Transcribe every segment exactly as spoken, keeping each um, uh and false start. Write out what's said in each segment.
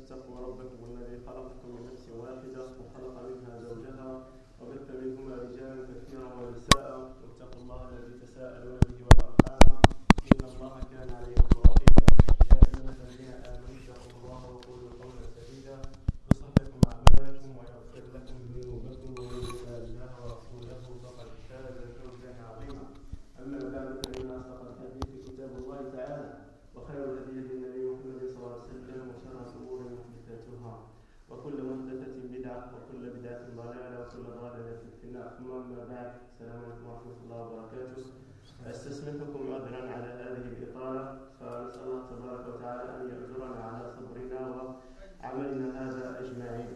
اتقوا ربكم الذي خلقكم من نفس واحدة وخلق منها زوجها وبث منهما رجالا كثيرا ونساء واتقوا الله الذي تساءلون به والأرحام إن الله كان عليكم رقيبا. يا أيها الذين آمنوا اتقوا الله وقولوا قولا سديدا يصلح لكم أعمالكم ويغفر لكم ذنوبكم ومن يطع الله ورسوله فقد فاز فوزا عظيما. أما بعد فإن أصدق الحديث كتاب الله تعالى وخير الهدي هدي النبي محمد صلى الله عليه وسلم وشر الأمور محدثاتها وكل محدثة بدعة وكل بدعة ضلالة وكل ضلالة في النار. ثم أما بعد، السلام عليكم ورحمة الله وبركاته. أستسمحكم عذرا على هذه الإطالة، فنسأل الله تبارك وتعالى أن يأجرنا على صبرنا وعملنا هذا أجمعين.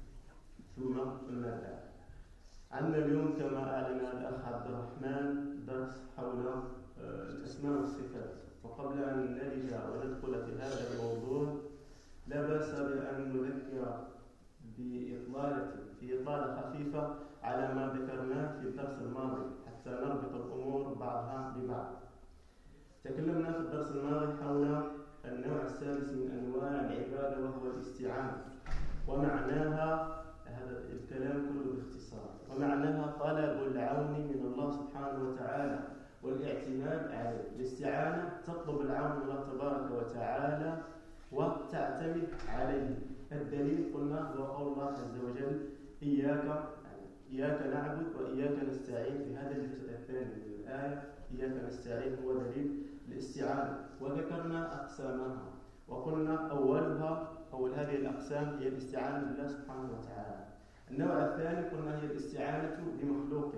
ثم أما بعد، عندنا اليوم كما أعلن الأخ عبد الرحمن درس حول الأسماء والصفات. وقبل أن نلج وندخل في هذا الموضوع لا بأس بأن نذكر بإطلالة في إطلالة خفيفة على ما ذكرناه في الدرس الماضي حتى نربط الأمور بعضها ببعض. تكلمنا في الدرس الماضي حول النوع السادس من أنواع العبادة وهو الاستعانة، ومعناها هذا الكلام كله باختصار، ومعناها طلب العون من الله سبحانه وتعالى والاعتماد عليه. الاستعانة تطلب العون من الله تبارك وتعالى وتعتمد عليه. الدليل قلنا هو قول الله عز وجل إياك إياك نعبد وإياك نستعين. في هذا الجزء الثاني من الآية إياك نستعين هو دليل الاستعانة، وذكرنا أقسامها وقلنا أولها أول هذه الأقسام هي الاستعانة بالله سبحانه وتعالى. النوع الثاني قلنا هي الاستعانة بمخلوق،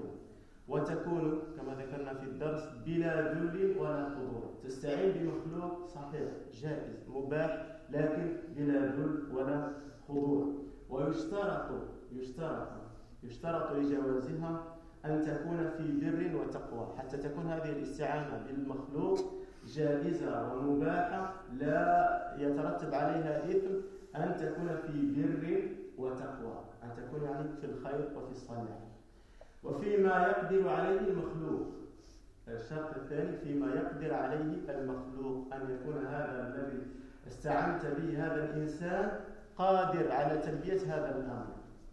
وتكون كما ذكرنا في الدرس بلا ذل ولا خضوع. تستعين بمخلوق صحيح جائز مباح، لكن بلا ذل ولا خضوع. ويشترط يشترط يشترط لجوازها أن تكون في بر وتقوى، حتى تكون هذه الاستعانة بالمخلوق جائزة ومباحة لا يترتب عليها إثم، أن تكون في بر وتقوى، أن تكون يعني في الخير وفي الصلاح. وفيما يقدر عليه المخلوق، الشرط الثاني فيما يقدر عليه المخلوق، أن يكون هذا الذي استعنت به هذا الإنسان قادر على تلبية هذا الأمر.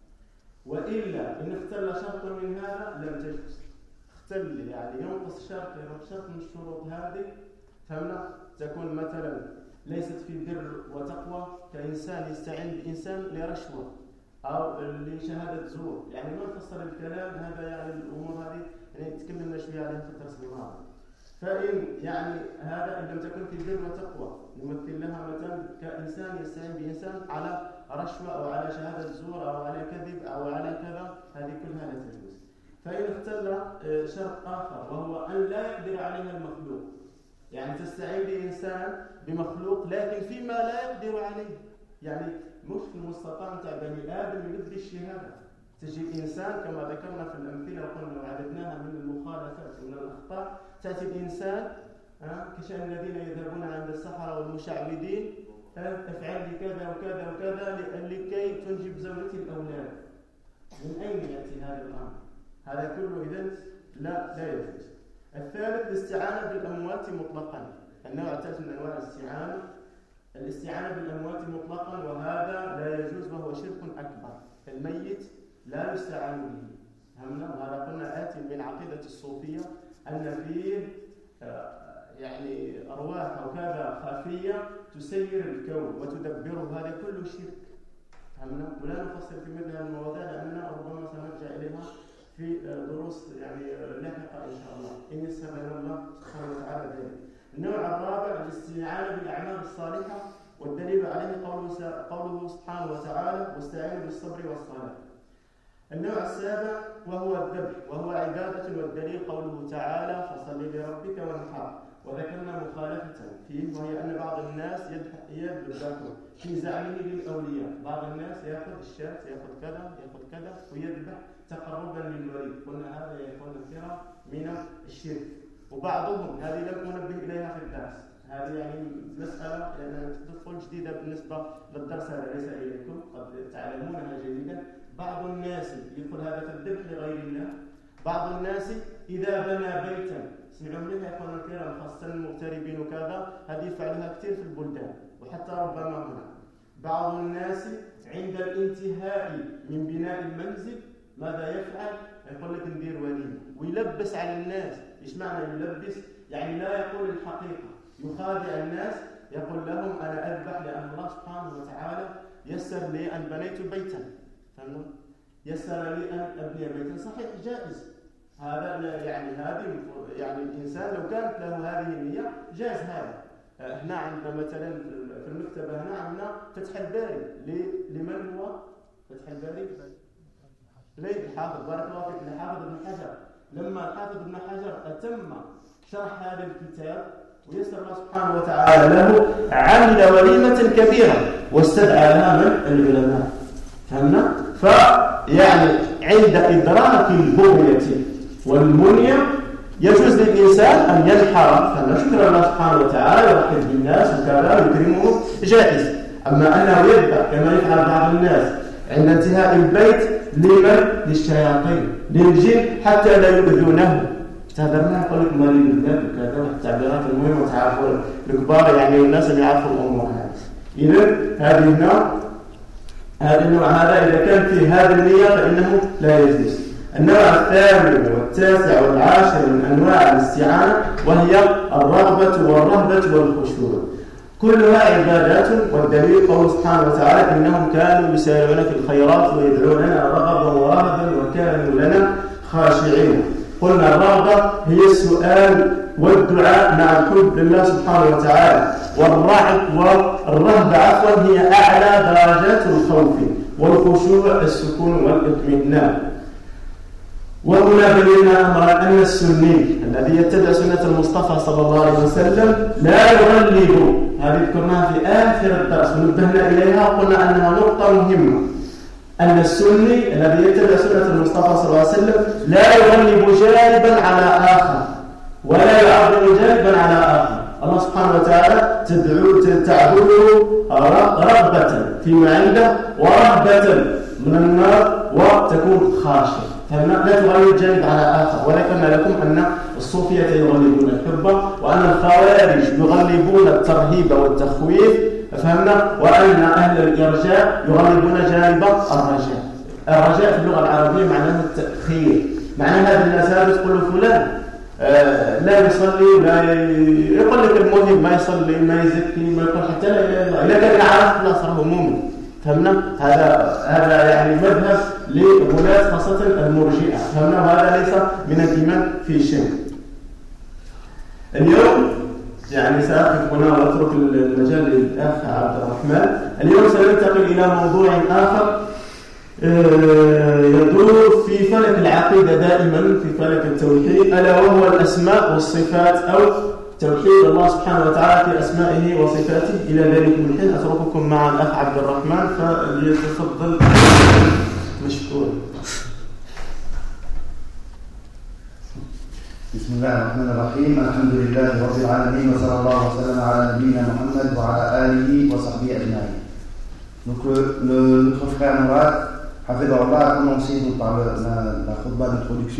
وإلا إن اختل شرط من هذا لم تجوز. اختل يعني ينقص شرط ينقص شرط من الشروط هذه، فهمنا؟ تكون مثلا ليست في بر وتقوى، كإنسان يستعين بإنسان لرشوة أو لشهادة زور، يعني ما نفصل الكلام هذا، يعني الأمور هذه يعني تكلمنا شوية عليها في الدرس الماضي. فإن يعني هذا إن لم تكن في بر وتقوى نمثل لها مثلا كإنسان يستعين بإنسان على رشوة أو على شهادة زور أو على كذب أو على كذا، هذه كلها لا تجوز. فإن اختل شرط آخر وهو أن لا يقدر عليها المخلوق، يعني تستعين بإنسان بمخلوق لكن فيما لا يقدر عليه، يعني مش في المستطاع نتاع بني آدم يلبي الشهادة. تجي إنسان كما ذكرنا في الأمثلة وقلنا وعددناها من المخالفات ومن الأخطاء، تأتي الإنسان كشأن الذين يذهبون عند السحرة والمشعوذين افعل لي كذا وكذا وكذا لكي تنجب زوجتي الأولاد. من أين يأتي هذا الأمر؟ هذا كله إذن لا لا يجوز. الثالث الاستعانة بالأموات مطلقا. النوع الثالث من أنواع الاستعانة الاستعانة بالأموات مطلقا، وهذا لا يجوز وهو شرك أكبر. الميت لا يستعان به، فهمنا؟ وهذا قلنا آتي من عقيدة الصوفية أن فيه يعني أرواح أو كذا خفية تسير الكون وتدبره، هذا كله شرك، فهمنا؟ ولا نفصل في مثل هذه المواضيع لأننا ربما سنرجع إليها في دروس يعني لاحقة إن شاء الله إن يسر لنا الله سبحانه وتعالى ذلك. النوع الرابع الاستعانة بالأعمال الصالحة، والدليل عليه قوله, قوله سبحانه وتعالى واستعينوا بالصبر والصلاة. النوع السابع وهو الذبح، وهو عبادة، والدليل قوله تعالى فصل لربك وانحر. وذكرنا مخالفة فيه، وهي أن بعض الناس يذبح في زعمه للأولياء. بعض الناس يأخذ الشاة يأخذ كذا يأخذ كذا ويذبح تقربا للولي، قلنا هذا يكون كثيرا من الشرك. وبعضهم هذه لم ننبه إليها في الدرس، هذه يعني مسألة لأنها تدخل جديدة بالنسبة للدرس هذا، ليس إليكم قد تعلمونها جيدا. بعض الناس يدخل هذا في الذبح لغير الله. بعض الناس إذا بنى بيتا، سمعوا منها يكون الكرام خاصة المغتربين وكذا، هذه يفعلها كثير في البلدان وحتى ربما هنا. بعض الناس عند الانتهاء من بناء المنزل ماذا يفعل؟ يقول لك ندير وليمة ويلبس على الناس. إيش معنى يلبس؟ يعني لا يقول الحقيقة، يخادع الناس، يقول لهم أنا أذبح لأن الله سبحانه وتعالى يسر لي أن بنيت بيتا. فهمنا؟ يسر لي أن أبني بيتا. صحيح جائز هذا، يعني هذه يعني الإنسان لو كانت له هذه النية جائز هذا. احنا عندنا مثلا في المكتبة هنا عندنا فتح الباري. لمن هو فتح الباري؟ ليه الحافظ بارك الله فيك، الحافظ ابن حجر. لما الحافظ ابن حجر أتم شرح هذا الكتاب ويسر الله سبحانه وتعالى له، عمل وليمة كبيرة واستدعى لها من العلماء. فهمنا؟ فيعني عند إدراك البغية والمنية يجوز للإنسان أن ينحر، فما شكر الله سبحانه وتعالى يرحب بالناس وكذا ويكرمه جائز. أما أنه يذبح كما يفعل بعض الناس عند انتهاء البيت لمن؟ للشياطين، للجن، حتى لا يؤذونه. تهدرنا يقول لك مريض الذنب وكذا والتعبيرات المهمة وتعرفوا الكبار يعني والناس اللي يعرفوا الأمور هذه. إذن هذه النوع هذا النوع هذا إذا كان فيه هذه النية فإنه لا يجوز. النوع الثامن والتاسع والعاشر من أنواع الاستعانة وهي الرغبة والرهبة والخشوع. كلها عبادات، والدليل قوله سبحانه وتعالى إنهم كانوا يسارعون في الخيرات ويدعوننا رغبا ورهبا وكانوا لنا خاشعين. قلنا الرغبة هي السؤال والدعاء مع الحب لله سبحانه وتعالى، والرعب والرهبة عفوا هي أعلى درجات الخوف، والخشوع السكون والاطمئنان. وهنا بينا أمرا أن السني الذي يتبع سنة المصطفى صلى الله عليه وسلم لا يغلب، هذه ذكرناها في آخر الدرس ونبهنا إليها وقلنا أنها نقطة مهمة، أن السني الذي يتبع سنة المصطفى صلى الله عليه وسلم لا يغلب جانبا على آخر ولا يعظم جانبا على آخر. الله سبحانه وتعالى تدعو تعبده رغبة فيما عنده ورهبة من النار وتكون خاشع. لا تغلب جانب على آخر. وذكرنا لكم أن الصوفية يغلبون الحب، وأن الخوارج يغلبون الترهيب والتخويف، فهمنا؟ وأن أهل الإرجاء يغلبون جانب الرجاء. الرجاء في اللغة العربية معناه التأخير، معناه هذا الناس هذا تقول فلان آه لا يصلي، لا يقول لك المهم ما يصلي ما يزكي ما يقول حتى لا إله إلا الله، إذا كان عارف خلاص راهو مؤمن. فهمنا؟ هذا هذا يعني مذهب لغلاة خاصة المرجئة. فهمنا؟ وهذا ليس من الإيمان في شيء. اليوم يعني سأقف هنا وأترك المجال للأخ عبد الرحمن. اليوم سننتقل إلى موضوع آخر يدور في فلك العقيدة دائما، في فلك التوحيد، ألا وهو الأسماء والصفات، أو توحيد الله سبحانه وتعالى في أسمائه وصفاته. إلى ذلك الحين أترككم مع الأخ عبد الرحمن فليتفضل مشكور. بسم الله الرحمن الرحيم. الحمد لله رب العالمين وصلى الله وسلم على نبينا محمد وعلى آله وصحبه أجمعين. Donc le, le, notre frère Mourad Hafidahullah a commencé donc, par le, la, la khutbah d'introduction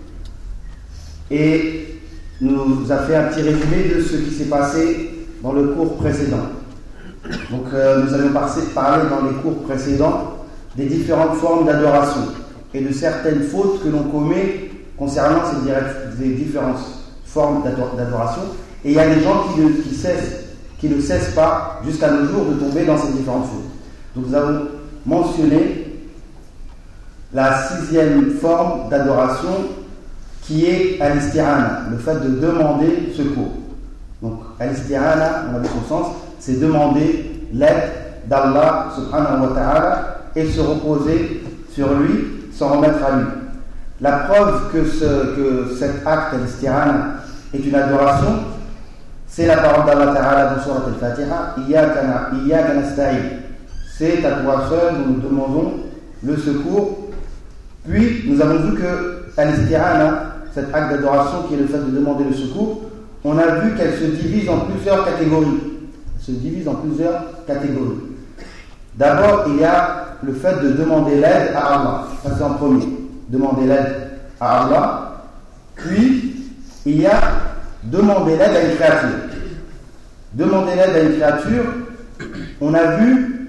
et nous a fait un petit résumé de ce qui s'est passé dans le cours précédent. Donc euh, nous allons parler dans les cours précédents des différentes formes d'adoration et de certaines fautes que l'on commet concernant ces, direct, ces différentes formes d'adoration. Et il y a des gens qui ne, qui cessent, qui ne cessent pas jusqu'à nos jours de tomber dans ces différentes fautes. Donc nous avons mentionné la sixième forme d'adoration qui est al-isti'ana, le fait de demander secours. Donc al-isti'ana, on a vu son sens, c'est demander l'aide d'Allah subhanahu wa ta'ala et se reposer sur lui, s'en remettre à lui. La preuve que, ce, que cet acte al-isti'ana est une adoration, c'est la parole d'Allah ta'ala dans surat al-Fatiha, Iyyaka nasta'in. C'est à toi seul nous nous demandons le secours. Puis nous avons vu que al-isti'ana, cet acte d'adoration qui est le fait de demander le secours, on a vu qu'elle se divise en plusieurs catégories. Elle se divise en plusieurs catégories. D'abord, il y a le fait de demander l'aide à Allah. Ça c'est en premier. Demander l'aide à Allah. Puis, il y a demander l'aide à une créature. Demander l'aide à une créature, on a vu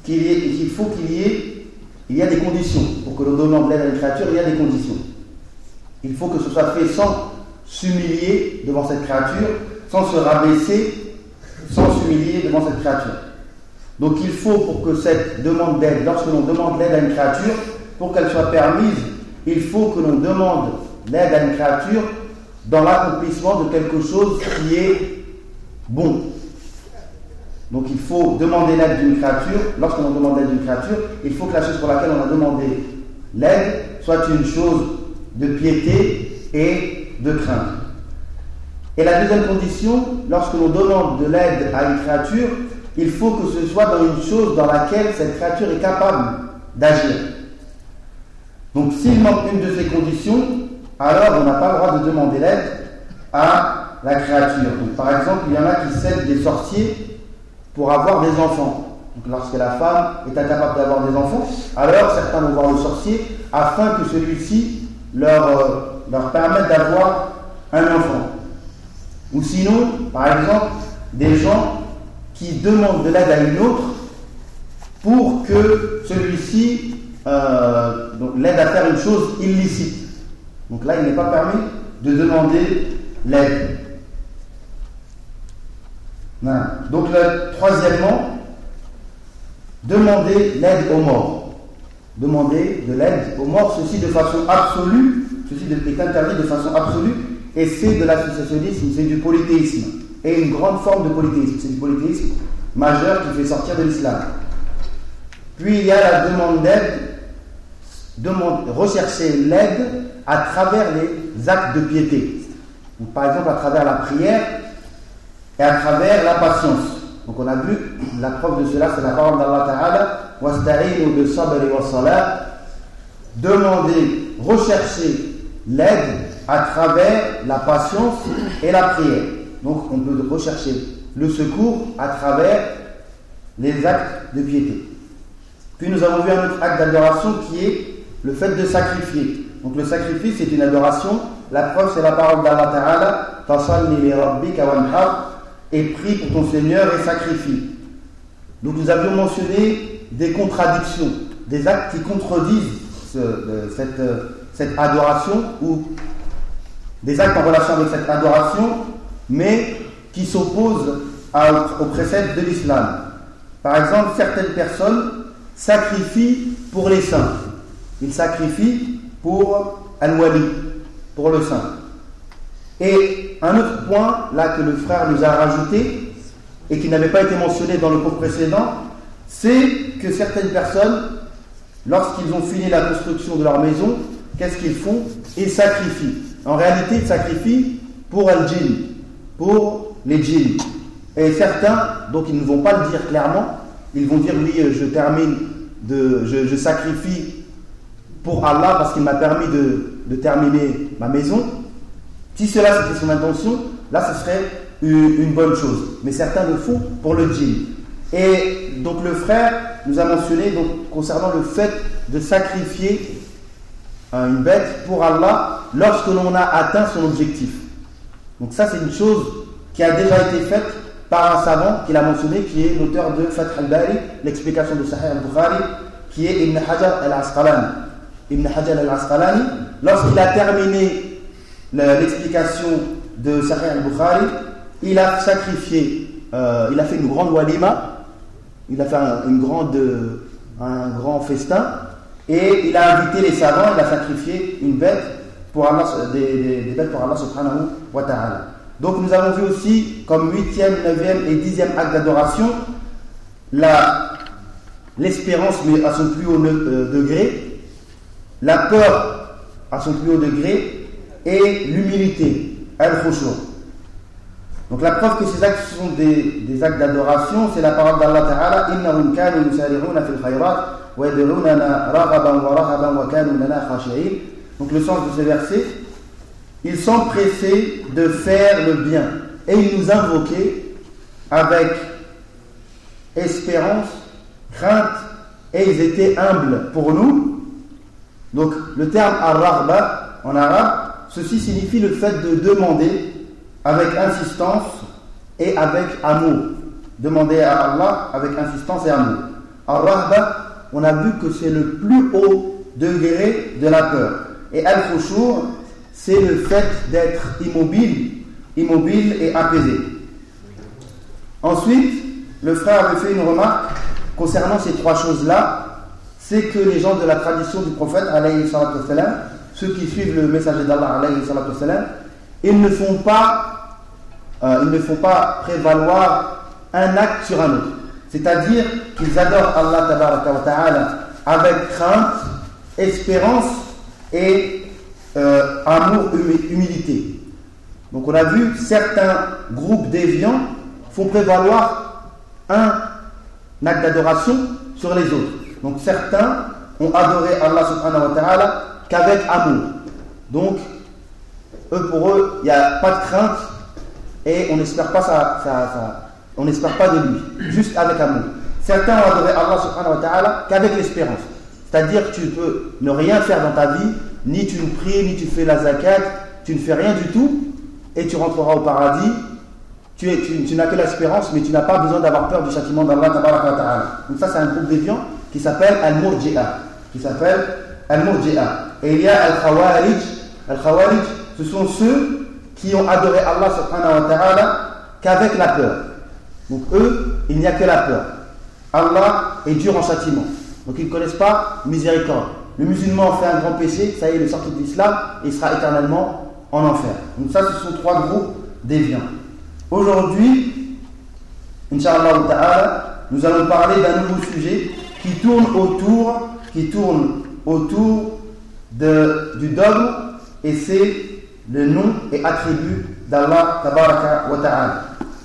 qu'il, y ait, qu'il faut qu'il y ait, il y a des conditions. Pour que l'on demande l'aide à une créature, il y a des conditions. Il faut que ce soit fait sans s'humilier devant cette créature, sans se rabaisser, sans s'humilier devant cette créature. Donc il faut, pour que cette demande d'aide, lorsque l'on demande l'aide à une créature, pour qu'elle soit permise, il faut que l'on demande l'aide à une créature dans l'accomplissement de quelque chose qui est bon. Donc il faut demander l'aide d'une créature. Lorsque l'on demande l'aide d'une créature, il faut que la chose pour laquelle on a demandé l'aide soit une chose de piété et de crainte. Et la deuxième condition, lorsque l'on demande de l'aide à une créature, il faut que ce soit dans une chose dans laquelle cette créature est capable d'agir. Donc s'il manque une de ces conditions, alors on n'a pas le droit de demander l'aide à la créature. Donc par exemple, il y en a qui s'aident des sorciers pour avoir des enfants. Donc lorsque la femme est incapable d'avoir des enfants, alors certains vont voir le sorcier afin que celui-ci leur, euh, leur permette d'avoir un enfant. Ou sinon, par exemple, des gens qui demandent de l'aide à une autre pour que celui-ci euh, donc, l'aide à faire une chose illicite. Donc là, il n'est pas permis de demander l'aide. Non. Donc là, troisièmement, demander l'aide aux morts. Demander de l'aide aux morts, ceci de façon absolue, ceci est interdit de façon absolue, et c'est de l'associationnisme, c'est du polythéisme, et une grande forme de polythéisme, c'est du polythéisme majeur qui fait sortir de l'islam. Puis il y a la demande d'aide, demande, rechercher l'aide à travers les actes de piété. Donc, par exemple à travers la prière et à travers la patience. Donc on a vu, la preuve de cela, c'est la parole d'Allah Ta'ala, wasta'inu bis sabri was salat, demander, rechercher l'aide à travers la patience et la prière. Donc on peut rechercher le secours à travers les actes de piété. Puis nous avons vu un autre acte d'adoration qui est le fait de sacrifier. Donc le sacrifice c'est une adoration. La preuve c'est la parole d'Allah Ta'ala, fasalli li rabbika wanhar, et prie pour ton Seigneur et sacrifie. Donc nous avions mentionné des contradictions, des actes qui contredisent ce, euh, cette, euh, cette adoration, ou des actes en relation avec cette adoration, mais qui s'opposent à, aux préceptes de l'islam. Par exemple, certaines personnes sacrifient pour les saints. Ils sacrifient pour Al-Wali, pour le saint. Et un autre point, là, que le frère nous a rajouté, et qui n'avait pas été mentionné dans le cours précédent, c'est que certaines personnes, lorsqu'ils ont fini la construction de leur maison, qu'est-ce qu'ils font? Ils sacrifient. En réalité, ils sacrifient pour Al-Jinn, pour les djinns. Et certains, donc ils ne vont pas le dire clairement, ils vont dire oui, je termine, de, je, je sacrifie pour Allah parce qu'il m'a permis de, de terminer ma maison. Si cela c'était son intention, là ce serait une, une bonne chose. Mais certains le font pour le djinn. Et donc le frère nous a mentionné donc, concernant le fait de sacrifier une bête pour Allah lorsque l'on a atteint son objectif. Donc ça c'est une chose qui a déjà été faite par un savant qu'il a mentionné, qui est l'auteur de Fath al-Bari, l'explication de Sahih al-Bukhari, qui est Ibn Hajar al-Asqalani. Ibn Hajar al-Asqalani, lorsqu'il a terminé l'explication de Sahih al-Bukhari, il a sacrifié, euh, il a fait une grande walima, il a fait un, une grande, un grand festin, et il a invité les savants, il a sacrifié une bête pour Allah, des, des, des bêtes pour Allah subhanahu wa ta'ala. Donc nous avons vu aussi comme huitième, neuvième et dixième acte d'adoration la, l'espérance mais à son plus haut euh, degré, la peur à son plus haut degré et l'humilité, al-khushu'. Donc la preuve que ces actes sont des, des actes d'adoration, c'est la parole d'Allah Ta'ala, innahum kanu yusari'una fil khayrat wa yad'unana raghaban wa rahaban wa kanu lana khashi'in. Donc le sens de ce verset, ils s'empressaient de faire le bien et ils nous invoquaient avec espérance, crainte, et ils étaient humbles pour nous. Donc le terme ar-raghba en arabe, ceci signifie le fait de demander avec insistance et avec amour. Demander à Allah avec insistance et amour. Al-Rahba, on a vu que c'est le plus haut degré de la peur. Et Al-Khushu', c'est le fait d'être immobile, immobile et apaisé. Ensuite, le frère avait fait une remarque concernant ces trois choses-là. C'est que les gens de la tradition du prophète, alayhi salatu wassalam, ceux qui suivent le messager d'Allah, alayhi salatu wassalam, ils ne font pas, euh, ils ne font pas prévaloir un acte sur un autre. C'est-à-dire qu'ils adorent Allah tabaraka wa ta'ala avec crainte, espérance et euh, amour, hum- humilité. Donc on a vu certains groupes déviants font prévaloir un acte d'adoration sur les autres. Donc certains ont adoré Allah subhanahu wa ta'ala qu'avec amour. Donc eux, pour eux, il n'y a pas de crainte et on n'espère pas ça, ça, ça, on n'espère pas de lui, juste avec amour. Certains ont adoré Allah subhanahu wa ta'ala qu'avec l'espérance. C'est-à-dire que tu peux ne rien faire dans ta vie, ni tu ne pries, ni tu fais la zakat, tu ne fais rien du tout, et tu rentreras au paradis. Tu, es, tu, tu n'as que l'espérance, mais tu n'as pas besoin d'avoir peur du châtiment d'Allah tabaraka wa ta'ala. Donc ça, c'est un groupe déviant qui s'appelle Al-Murji'a, qui s'appelle Al-Murji'a. Et il y a Al-Khawarij. Al-Khawarij, ce sont ceux qui ont adoré Allah subhanahu wa ta'ala qu'avec la peur. Donc eux, il n'y a que la peur. Allah est dur en châtiment. Donc ils ne connaissent pas miséricorde. Le musulman fait un grand péché, ça y est, il est sorti de l'islam et il sera éternellement en enfer. Donc ça, ce sont trois groupes déviants. Aujourd'hui, Inch'Allah ta'ala, nous allons parler d'un nouveau sujet qui tourne autour, qui tourne autour de, du dogme, et c'est le nom et attribut d'Allah tabaraka wa ta'ala.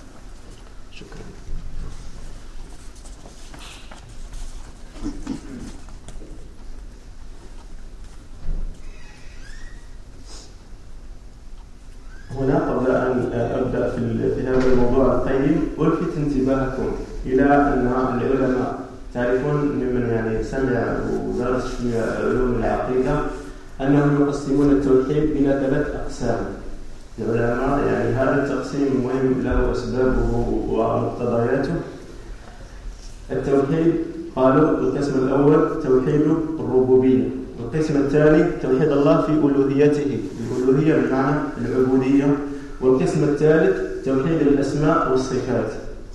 هنا قبل أن أبدأ في هذا الموضوع القيم ألفت انتباهكم إلى أن العلماء تعرفون ممن يعني سمع ودرس في علوم العقيدة أنهم يقسمون التوحيد إلى ثلاث أقسام. العلماء يعني هذا التقسيم مهم له أسبابه ومقتضياته. التوحيد قالوا القسم الأول توحيد الربوبية، القسم الثاني توحيد الله في ألوهيته، الألوهية بمعنى العبودية، والقسم الثالث توحيد الأسماء والصفات.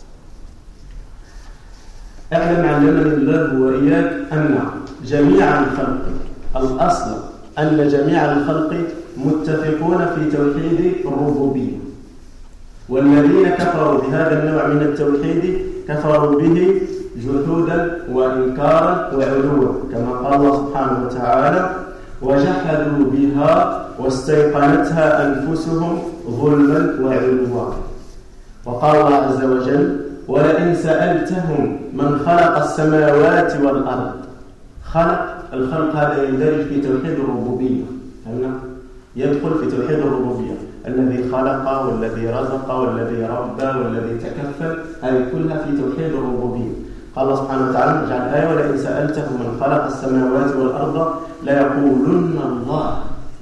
اعلم علمني الله وإياك أن جميع الخلق، الأصل أن جميع الخلق متفقون في توحيد الربوبية، والذين كفروا بهذا النوع من التوحيد كفروا به جحودا وإنكارا وعلوا، كما قال الله سبحانه وتعالى: وجحدوا بها واستيقنتها أنفسهم ظلما وعلوا. وقال الله عز وجل: ولئن سألتهم من خلق السماوات والأرض. خلق، الخلق هذا يندرج في توحيد الربوبية، يدخل في توحيد الربوبية، الذي خلق والذي رزق والذي ربى والذي تكفل، هذه كلها في توحيد الربوبية. قال الله سبحانه وتعالى: اجعل آية: ولئن سألتهم من خلق السماوات والأرض ليقولن الله.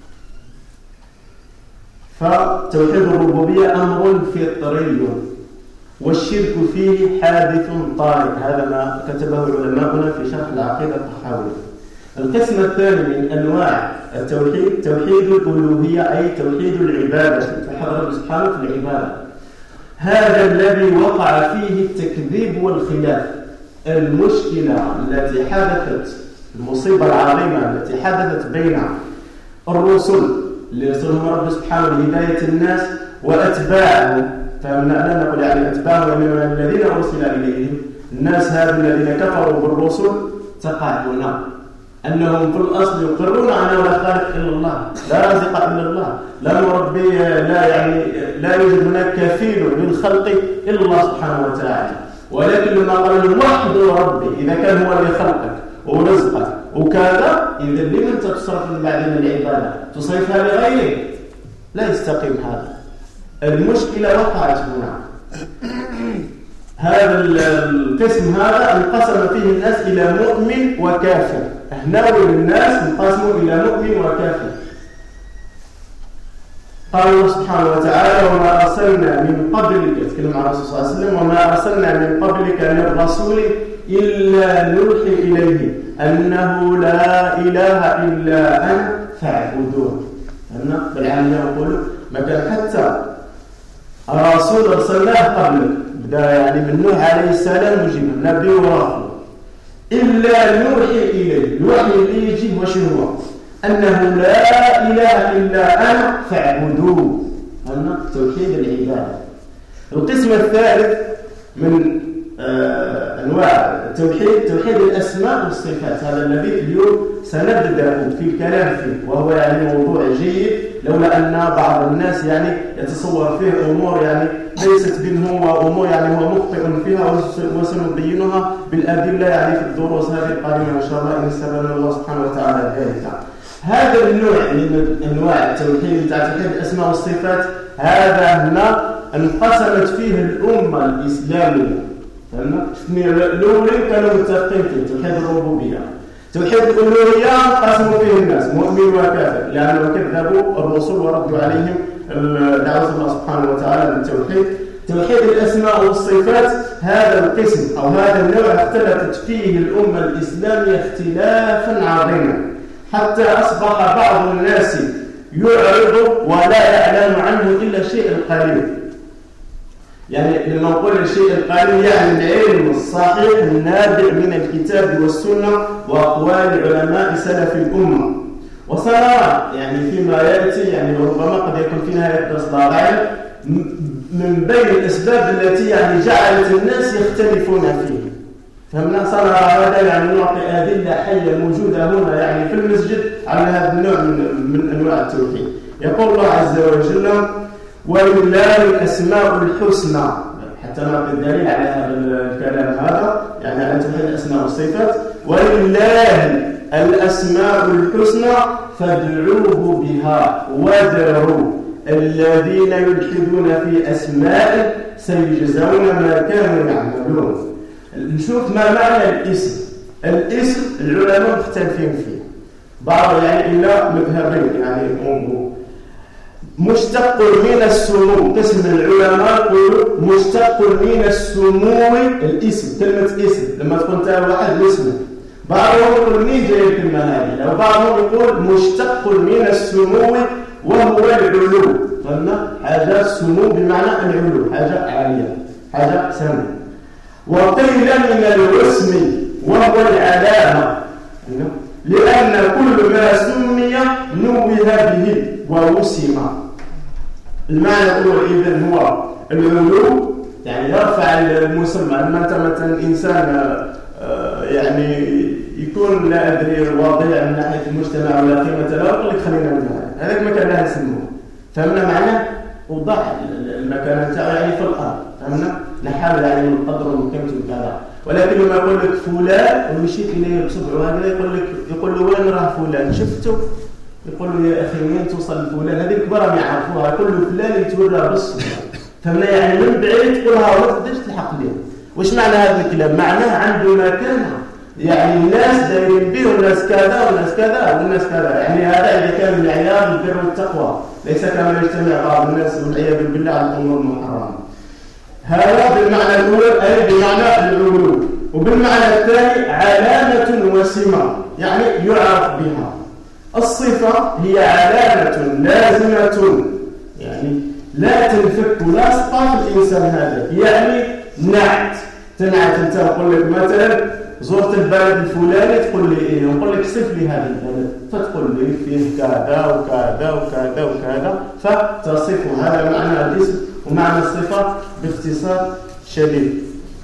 فتوحيد الربوبية أمر فطري، والشرك فيه حادث طارئ. هذا ما كتبه علماؤنا في شرح العقيدة الطحاوية. القسم الثاني من أنواع التوحيد توحيد الألوهية، أي توحيد العبادة، توحيد رب سبحانه في العبادة. هذا الذي وقع فيه التكذيب والخلاف. المشكلة التي حدثت، المصيبة العظيمة التي حدثت بين الرسل اللي رسلهم رب سبحانه لهداية الناس وأتباعه، فلا نقول يعني أتباعه وإنما الذين أرسل إليهم، الناس هذه الذين كفروا بالرسل تقع هنا أنهم في الأصل يقرون أنه لا خالق إلا الله، لا رازق إلا الله، لا مربي، لا يعني لا يوجد هناك كفيل للخلق إلا الله سبحانه وتعالى. ولكن لما قال لهم: وحدوا ربي، إذا كان هو اللي خلقك ورزقك وكذا، إذا لمن تصرف من بعد من العبادة؟ تصرفها لغيره، لا يستقيم هذا. المشكلة وقعت هنا. هذا القسم هذا انقسم فيه الناس إلى مؤمن وكافر. هنا الناس انقسموا إلى مؤمن وكافر. قال الله سبحانه وتعالى وما أرسلنا من قبلك يتكلم عن الرسول صلى الله عليه وسلم وما أرسلنا من قبلك من رسول إلا نوحي إليه أنه لا إله إلا أنا فاعبدون. بالعامية يقول ما كان حتى الرسول أرسلناه قبلك بدأ يعني من نوح عليه السلام وجيب النبي ورسول إلا نوحي إليه. الوحي اللي يجيب وش هو؟ أنه لا إله إلا أنا فاعبدوه. أن توحيد العبادة. القسم الثالث من آه أنواع التوحيد توحيد الأسماء والصفات. هذا الذي اليوم سنبدأ في الكلام فيه وهو يعني موضوع جيد لولا أن بعض الناس يعني يتصور فيه أمور يعني ليست منه وأمور يعني هو مخطئ فيها وسنبينها بالأدلة يعني في الدروس هذه القادمة إن شاء الله إن استبان الله سبحانه وتعالى ذلك. هذا النوع من أنواع التوحيد تاع توحيد الأسماء والصفات هذا هنا انقسمت فيه الأمة الإسلامية. فهمنا؟ الأولين كانوا متفقين فيه توحيد الربوبية. توحيد الألوهية قسموا فيه الناس مؤمن وكافر لأنهم كذبوا الرسل وردوا عليهم دعوة الله سبحانه وتعالى بالتوحيد. توحيد الأسماء والصفات هذا القسم أو هذا النوع اختلفت فيه الأمة الإسلامية اختلافا عظيما حتى أصبح بعض الناس يعرض ولا يعلم عنه إلا الشيء القليل. يعني لما نقول الشيء القليل يعني العلم الصحيح النابع من الكتاب والسنة وأقوال علماء سلف الأمة. وسنرى يعني فيما يأتي يعني ربما قد يكون في نهاية الدرس ضرائب من بين الأسباب التي يعني جعلت الناس يختلفون فيه. فهمنا؟ سنرى هذا يعني نعطي أدلة حية موجودة هنا يعني في المسجد على هذا النوع من, من أنواع التوحيد. يقول الله عز وجل ولله الأسماء الحسنى. حتى نعطي الدليل على هذا الكلام هذا يعني على توحيد الأسماء والصفات. ولله الأسماء الحسنى فادعوه بها وذروا الذين يلحدون في أسمائه سيجزون ما كانوا يعملون. نشوف ما معنى الاسم. الاسم العلماء مختلفين فيه بعض يعني إلا مذهبين يعني مشتق من السمو. قسم العلماء يقولوا مشتق من السمو الاسم كلمة اسم لما تكون تاع واحد اسمه. بعضهم يقول مين جاي الكلمة هذه وبعضهم يقول مشتق من السمو وهو العلو. قلنا حاجة السمو بمعنى العلو حاجة عالية حاجة سامية. وقيل من الاسم وهو العلامة لأن كل ما سمي نوه به ووسم. المعنى الأول إذن هو العلو يعني يرفع المسمى. لما أنت مثلا إنسان يعني يكون لا أدري واضع من ناحية المجتمع ولا قيمة له يقول لك خلينا منها هذاك مكان لا نسموه. فهمنا معناه وضع المكان تاعه يعني في الأرض. فهمنا نحاول يعني من قدر ومكانته وكذا. ولكن لما يقول لك فلان ويشير إليه بصبعه هذا يقول لك يقول له وين راه فلان شفته يقول له يا أخي وين توصل فلان. هذه الكبار ما يعرفوها يقول له فلان يتورى بالصبع. فهمنا يعني من بعيد تقولها ولا تقدرش تلحق به. وش معنى هذا الكلام؟ معناه عنده مكانه يعني الناس دايرين به والناس كذا والناس كذا والناس كذا. يعني هذا إذا كان من عيار البر والتقوى ليس كما يجتمع بعض الناس والعياذ بالله على الأمور المحرمة. هذا بالمعنى الأول أي بمعنى العلو. وبالمعنى الثاني علامة وسمة يعني يعرف بها. الصفة هي علامة لازمة يعني لا تنفك ولا تسقط في الإنسان هذا يعني نعت تنعت. أنت أقول لك مثلا زرت البلد الفلاني تقول لي إيه نقول لك صف لي هذا البلد فتقول لي فيه كذا وكذا وكذا وكذا فتصف. هذا معنى الاسم ومعنى الصفة باختصار شديد.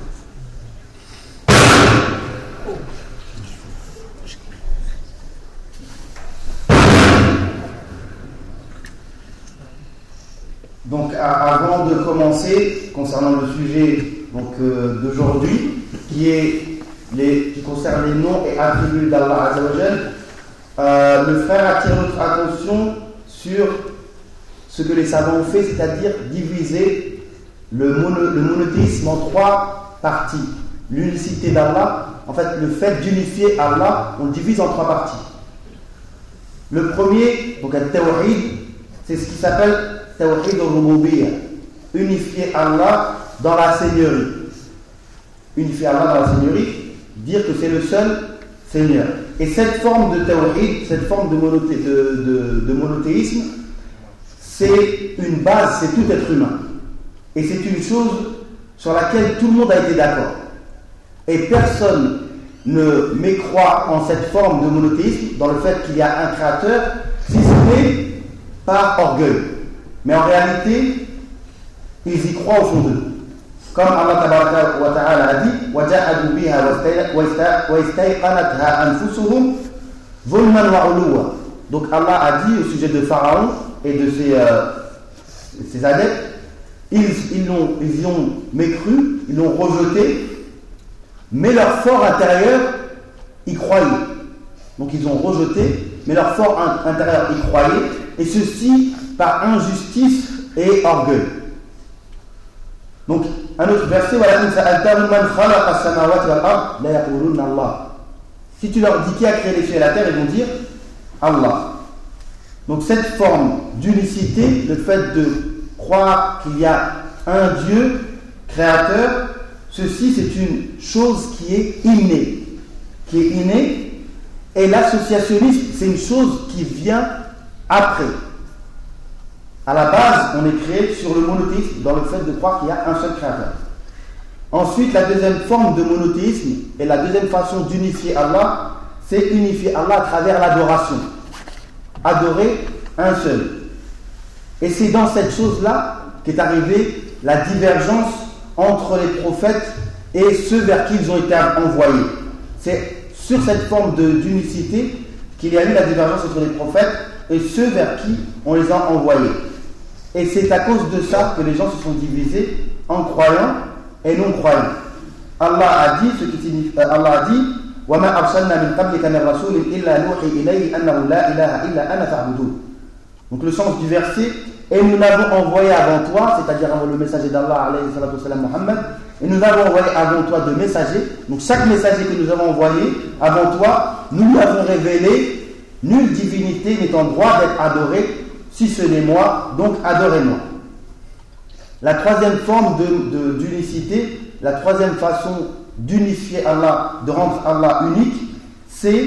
Donc, avant de commencer, concernant le sujet donc, euh, d'aujourd'hui, qui, est les, qui concerne les noms et attributs d'Allah Azza wa Jal, euh, le frère attire notre attention sur ce que les savants ont fait, c'est-à-dire diviser le, mono, le monothéisme en trois parties. L'unicité d'Allah, en fait, le fait d'unifier Allah, on le divise en trois parties. Le premier, donc un tawhid, c'est ce qui s'appelle tawhid al-rububiyyah, unifier Allah dans la seigneurie. Unifier Allah dans la seigneurie, dire que c'est le seul Seigneur. Et cette forme de tawhid, cette forme de, monothé, de, de, de monothéisme, c'est une base, c'est tout être humain. Et c'est une chose sur laquelle tout le monde a été d'accord. Et personne ne mécroit en cette forme de monothéisme, dans le fait qu'il y a un créateur, si ce n'est par orgueil. Mais en réalité, ils y croient au fond d'eux. Comme Allah tabaraka wa ta'ala a dit, وَجَحَدُوا بِهَا وَاسْتَيْقَنَتْهَا أَنفُسُهُمْ ظُلْمًا وَعُلُوًّا. Donc Allah a dit au sujet de Pharaon et de ses, euh, ses adeptes, ils, ils, l'ont, ils y ont mécru, ils l'ont rejeté, mais leur fort intérieur y croyait. Donc ils ont rejeté, mais leur fort intérieur y croyait, et ceci par injustice et orgueil. Donc, un autre verset, si tu leur dis qui a créé les cieux et la terre, ils vont dire Allah. Donc, cette forme d'unicité, le fait de croire qu'il y a un Dieu créateur, ceci c'est une chose qui est innée. Qui est innée, et l'associationnisme, c'est une chose qui vient après. À la base, on est créé sur le monothéisme, dans le fait de croire qu'il y a un seul créateur. Ensuite, la deuxième forme de monothéisme et la deuxième façon d'unifier Allah, c'est unifier Allah à travers l'adoration. Adorer un seul. Et c'est dans cette chose-là qu'est arrivée la divergence entre les prophètes et ceux vers qui ils ont été envoyés. C'est sur cette forme de, d'unicité qu'il y a eu la divergence entre les prophètes et ceux vers qui on les a envoyés. Et c'est à cause de ça que les gens se sont divisés en croyants et non croyants. Allah a dit ce qui signifie, euh, Allah a dit وَمَا أَرْسَلْنَا مِنْ قَبْلِكَ مِنْ رَسُولٍ إِلَّا نُوحِي إِلَيْهِ أَنَّهُ لَا إِلَهَ إِلَّا أَنَا فَاعْبُدُونِ. Donc le sens du verset, et nous l'avons envoyé avant toi, c'est-à-dire avant le messager d'Allah alayhi salatu wa salam Muhammad, et nous avons envoyé avant toi de messagers. Donc chaque messager que nous avons envoyé avant toi, nous lui avons révélé nulle divinité n'est en droit d'être adorée si ce n'est moi, donc adorez-moi. La troisième forme de, de, d'unicité, la troisième façon d'unifier Allah, de rendre Allah unique, c'est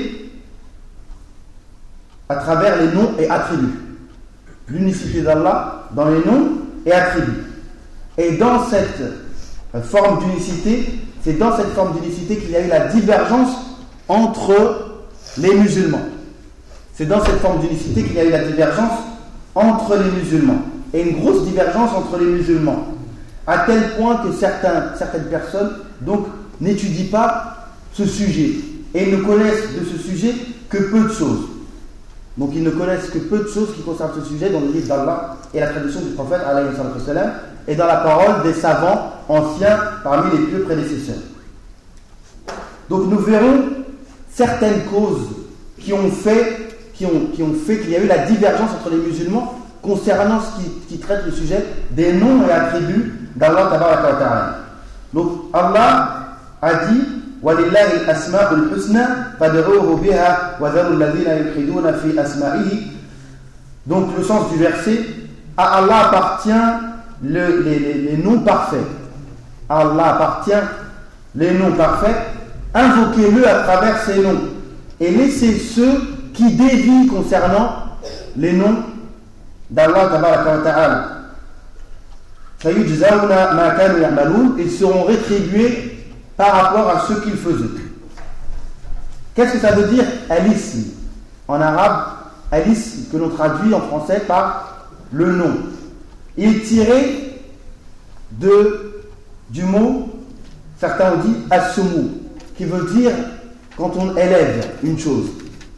à travers les noms et attributs. L'unicité d'Allah dans les noms et attributs. Et dans cette forme d'unicité, c'est dans cette forme d'unicité qu'il y a eu la divergence entre les musulmans. C'est dans cette forme d'unicité qu'il y a eu la divergence entre les musulmans. Et une grosse divergence entre les musulmans. À tel point que certains, certaines personnes donc, n'étudient pas ce sujet. Et ne connaissent de ce sujet que peu de choses. Donc ils ne connaissent que peu de choses qui concernent ce sujet dans le livre d'Allah et la tradition du prophète alayhi salam, et dans la parole des savants anciens parmi les pieux prédécesseurs. Donc nous verrons certaines causes qui ont fait Qui ont, qui ont fait qu'il y a eu la divergence entre les musulmans concernant ce qui, qui traite le sujet des noms et attributs d'Allah tabaraka wa ta'ala. Donc Allah a dit وَلِلَّهِ الْأَسْمَاءُ الْحُسْنَى فَادْعُوهُ بِهَا وَذَرُوا الَّذِينَ يُلْحِدُونَ فِي أَسْمَائِهِ. Donc le sens du verset, à Allah appartient le, les, les, les noms parfaits. À Allah appartient les noms parfaits. Invoquez-le à travers ces noms et laissez ceux qui dévient concernant les noms d'Allah tabaraka wa ta'ala. فَيُجْزَوْنَ مَا كَانُوا يَعْمَلُونَ. Ils seront rétribués par rapport à ce qu'ils faisaient. Qu'est-ce que ça veut dire al-ism en arabe? Al-ism que l'on traduit en français par le nom. Il est tiré de, du mot, certains ont dit as-sumu, qui veut dire quand on élève une chose.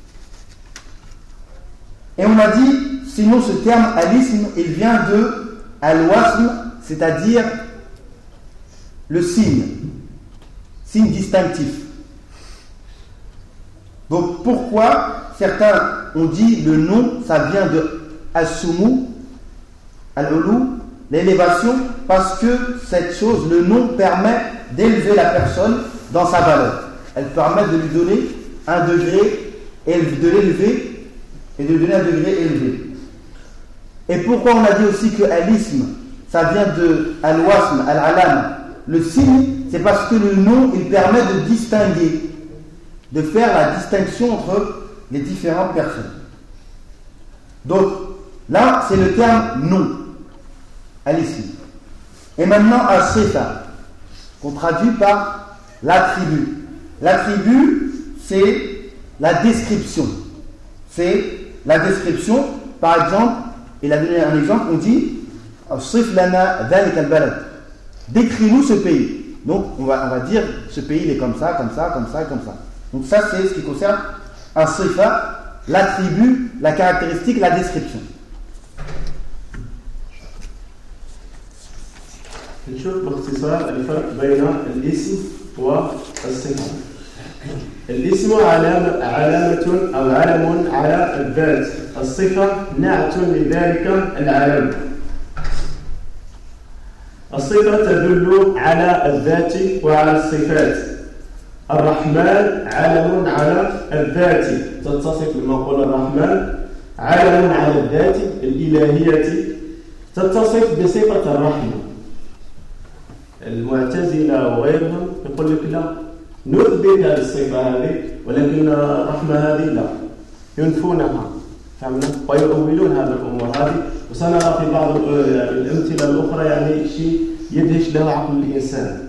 Et on a dit, sinon ce terme al-ism, il vient de al-wasm, c'est-à-dire le signe, signe distinctif. Donc pourquoi certains ont dit le nom, ça vient de as-sumu, al-ulu, l'élévation, parce que cette chose, le nom, permet d'élever la personne dans sa valeur. Elle permet de lui donner un degré et de l'élever et de lui donner un degré élevé. Et pourquoi on a dit aussi que al-ism, ça vient de al-wasm, al-alam, le signe, c'est parce que le nom, il permet de distinguer, de faire la distinction entre les différentes personnes. Donc, là, c'est le terme nom, al-ism. Et maintenant, al-sifa, qu'on traduit par l'attribut. L'attribut, c'est la description. C'est la description, par exemple, il a donné un exemple, on dit Sif lana dhalik al-balad. Décris-nous ce pays. Donc, on va, on va dire ce pays, il est comme ça, comme ça, comme ça, comme ça. Donc, ça, c'est ce qui concerne un sifa, l'attribut, la caractéristique, la description. نشوف باختصار الفرق بين الاسم والصفة. الاسم علامة علامة أو علم على الذات، الصفة نعت لذلك العلم. الصفة تدل على الذات وعلى الصفات. الرحمن علم على الذات، تتصف لما قول الرحمن علم على الذات الإلهية، تتصف بصفة الرحمة. المعتزلة وغيرهم يقول لك لا، نثبت هذه الصفة هذه ولكن الرحمة هذه لا، ينفونها، فهمنا؟ ويؤولون هذه الأمور هذه، وسنرى في بعض الأمثلة الأخرى يعني شيء يدهش له عقل الإنسان.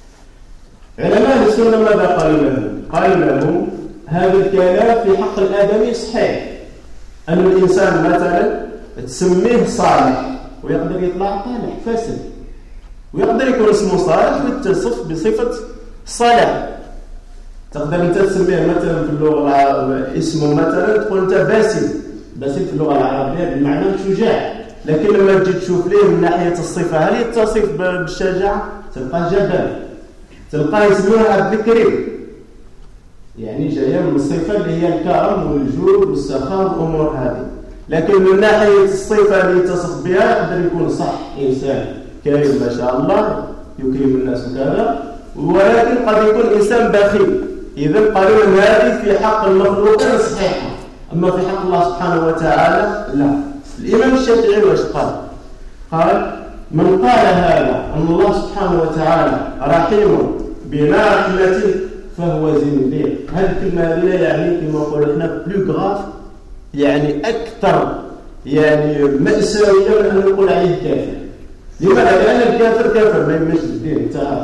علماء السنة ماذا قالوا لهم؟ قالوا لهم هذا الكلام في حق الآدمي صحيح، أن الإنسان مثلا تسميه صالح ويقدر يطلع طالح فاسد، ويقدر يكون اسمه صالح ويتصف بصفة صالح. تقدر انت تسميه مثلا في اللغة اسمه مثلا تقول انت باسم، باسم في اللغة العربية بمعنى شجاع، لكن لما تجي تشوف ليه من ناحية الصفة هل يتصف بالشجاعة؟ تلقاه جبل، تلقاه يسموها عبد الكريم، يعني جاية من الصفة اللي هي الكرم والجود والسخاء والأمور هذه. لكن من ناحية الصفة اللي يتصف بها يقدر يكون صح إنسان كريم ما شاء الله يكرم الناس وكذا، ولكن قد يكون إنسان بخيل. إذا قالوا أن هذه في حق المخلوقين صحيحة، أما في حق الله سبحانه وتعالى لا. الإمام الشافعي واش قال؟ قال من قال هذا أن الله سبحانه وتعالى رحيم بلا رحمته فهو زنديق. هذه الكلمة يعني كما نقولوا احنا بلو غراف، يعني أكثر يعني مأساوية من أن نقول عليه كافر. لماذا؟ لأن الكافر كافر ما يمشي الدين تاعه.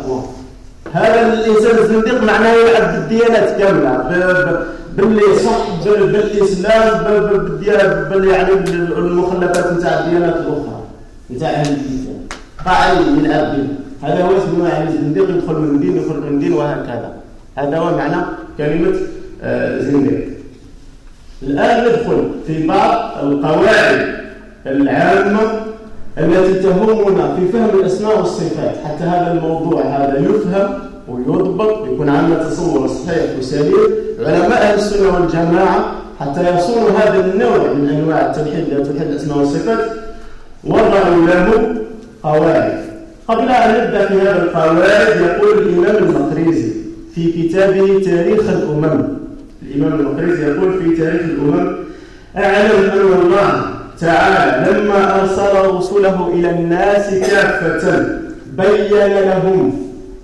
هذا الإنسان الزنديق معناه يلعب بالديانات كاملة، باللي صح بالإسلام، بال يعني المخلفات نتاع الديانات الأخرى نتاع أهل الكتاب، قاعد يلعب بها. هذا هو اسمه يعني الزنديق، يدخل من دين يخرج من دين وهكذا. هذا هو معنى كلمة زنديق. الآن ندخل في بعض القواعد العامة التي تهمنا في فهم الأسماء والصفات، حتى هذا الموضوع هذا يفهم ويضبط، يكون عندنا تصور صحيح وسليم. علماء أهل السنة والجماعة حتى يصونوا هذا النوع من أنواع التوحيد لا توحيد الأسماء والصفات وضعوا له قواعد. قبل أن نبدأ في هذه القواعد يقول الإمام المقريزي في كتابه تاريخ الأمم، الإمام المقريزي يقول في تاريخ الأمم: أعلم أن الله تعالى لما أرسل رسله إلى الناس كافة بين لهم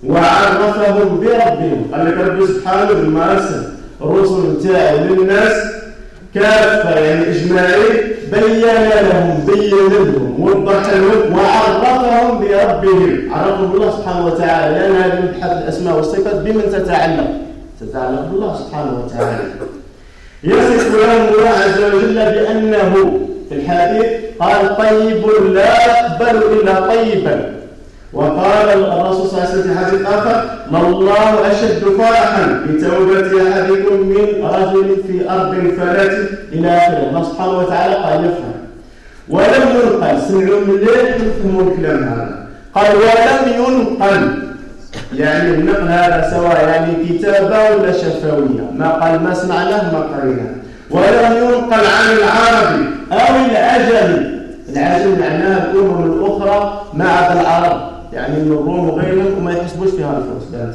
وعرفهم بربهم. قال لك ربي سبحانه لما أرسل الرسل تاعه للناس كافة يعني إجماعي، بين لهم بين لهم وضح لهم وعرفهم بربهم، عرفهم الله سبحانه وتعالى، لأن هذه مبحث الأسماء والصفات بمن تتعلق؟ تتعلق بالله سبحانه وتعالى. يصف لهم الله عز وجل بأنه في الحديث قال: طيب لا يقبل إلا طيبا. وقال الرسول صلى الله عليه وسلم في حديث آخر: لله أشد فرحا بتوبة أحدكم من رجل في أرض فلات إلى آخره. الله سبحانه وتعالى قال يفهم. ولم ينقل، سمعوا من ليه يفهموا الكلام هذا، قال ولم ينقل، يعني النقل هذا سواء يعني كتابة ولا شفوية، ما قال ما سمعناه ما قريناه. ولم ينقل عن العربي أو العجمي، العجم معناها الأمم الأخرى ما عدا العرب، يعني من الروم وغيرهم وما يحسبوش فيها الفرس،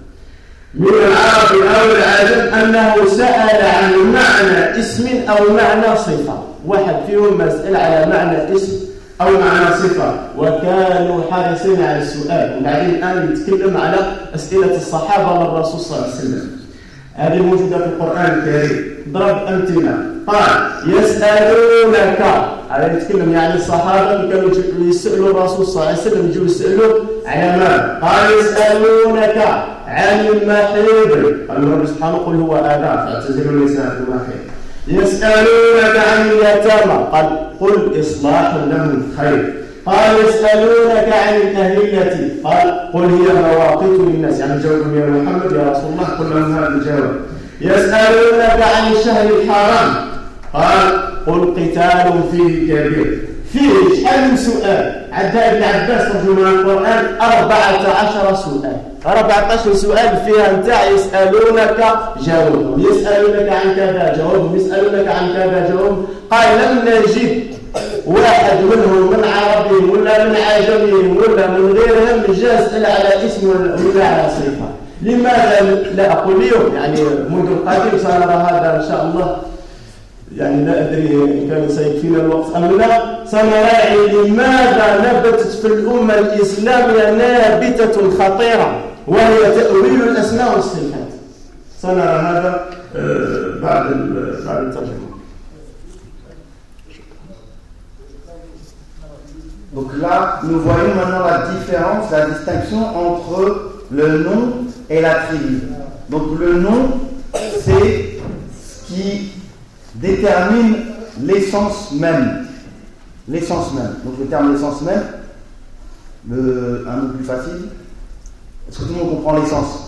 من العرب أو العجم أنه سأل عن معنى اسم أو معنى صفة. واحد فيهم مسألة على معنى اسم أو معنى صفة وكانوا حريصين على السؤال. وبعدين الآن يتكلم على أسئلة الصحابة للرسول صلى الله عليه وسلم. هذه موجودة في القرآن الكريم. ضرب أمثلة قال يسألونك، هذا يتكلم يعني الصحابة كانوا يسألوا الرسول صلى الله عليه وسلم يجوا يسألوا على ماذا؟ قال يسألونك عن المحيض، قال رب سبحانه قل هو آذى فاعتزلوا النساء في المحيض. يسألونك عن اليتامى قال قل إصلاح لهم خير. قال يسألونك عن الأهلية قال قل هي مواقيت للناس، يعني جاوبهم يا محمد يا رسول الله قل لهم هذا الجواب. يسألونك عن الشهر الحرام قال قل قتال فيه كبير. فيه شحال من سؤال عند ابن عباس ترجمان القرآن أربعة عشر سؤال، أربعة عشر سؤال فيها نتاع يسألونك جاوبهم، يسألونك عن كذا جاوبهم، يسألونك عن كذا جاوبهم. قال لم نجد واحد منهم من عربهم ولا من عجمهم ولا من غيرهم جاء يسأل على اسم ولا على صفة. لماذا لا أقول اليوم يعني منذ القديم سنرى هذا إن شاء الله، يعني لا أدري إن كان سيكفينا الوقت أم لا. سنراعي لماذا نبتت في الأمة الإسلامية نابتة خطيرة وهي تأويل الأسماء والصفات. سنرى هذا بعد بعد الترجمة. Donc là, nous voyons maintenant la différence, la distinction entre le nom et l'attribut. Donc le nom, c'est ce qui détermine l'essence même. L'essence même. Donc le terme l'essence même, le, un mot plus facile. Est-ce que tout le monde comprend l'essence?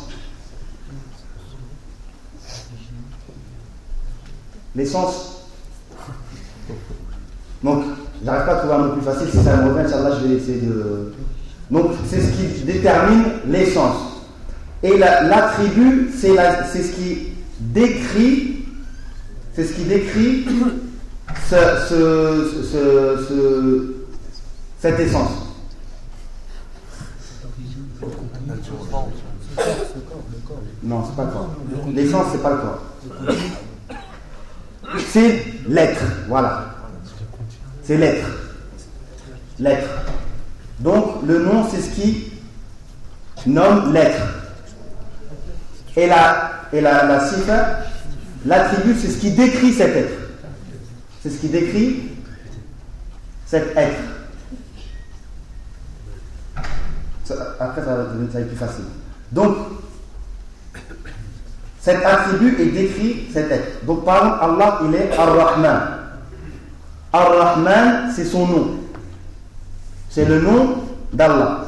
L'essence. Donc, j'arrive pas à trouver un mot plus facile, si ça me revient, Inch'Allah, je vais essayer de... Donc, c'est ce qui détermine l'essence. Et la, l'attribut, c'est, la, c'est ce qui décrit, c'est ce qui décrit ce, ce, ce, ce, cette essence. Non, c'est pas le corps. L'essence, c'est pas le corps. C'est l'être, voilà. C'est l'être. L'être. Donc, le nom, c'est ce qui nomme l'être. Et la, et la, la sifa, l'attribut, c'est ce qui décrit cet être. C'est ce qui décrit cet être. Ça, après, ça va devenir plus facile. Donc, cet attribut est décrit cet être. Donc, par exemple, Allah, il est Ar-Rahman. Ar-Rahman, c'est son nom. C'est le nom d'Allah.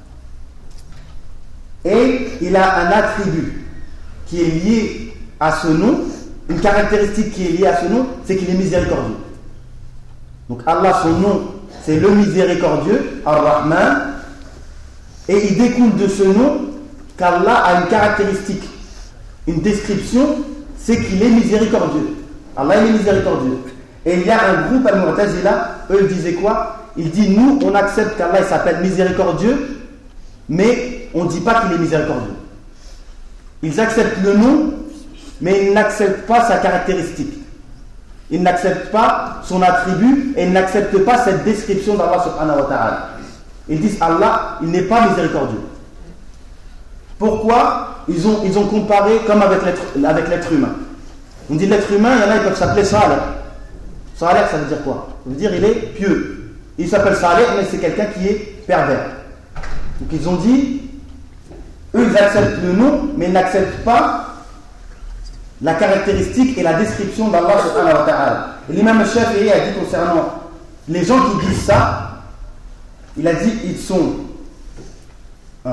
Et il a un attribut qui est lié à ce nom, une caractéristique qui est liée à ce nom, c'est qu'il est miséricordieux. Donc Allah, son nom, c'est le miséricordieux, Ar-Rahman, et il découle de ce nom qu'Allah a une caractéristique, une description, c'est qu'il est miséricordieux. Allah il est miséricordieux. Et il y a un groupe al-Mu'tazila, eux ils disaient quoi? Ils disent nous on accepte qu'Allah il s'appelle miséricordieux, mais on ne dit pas qu'il est miséricordieux. Ils acceptent le nom, mais ils n'acceptent pas sa caractéristique. Ils n'acceptent pas son attribut et ils n'acceptent pas cette description d'Allah subhanahu wa ta'ala. Ils disent Allah, il n'est pas miséricordieux. Pourquoi? Ils ont, ils ont comparé comme avec l'être, avec l'être humain. On dit l'être humain, il y en a, ils peuvent s'appeler Saleh. Saleh, ça veut dire quoi? Ça veut dire il est pieux. Il s'appelle Saleh, mais c'est quelqu'un qui est pervers. Donc ils ont dit, eux ils acceptent le nom, mais ils n'acceptent pas la caractéristique et la description d'Allah subhanahu wa ta'ala. Et l'imam Shafi'i a dit concernant les gens qui disent ça, il a dit ils sont euh,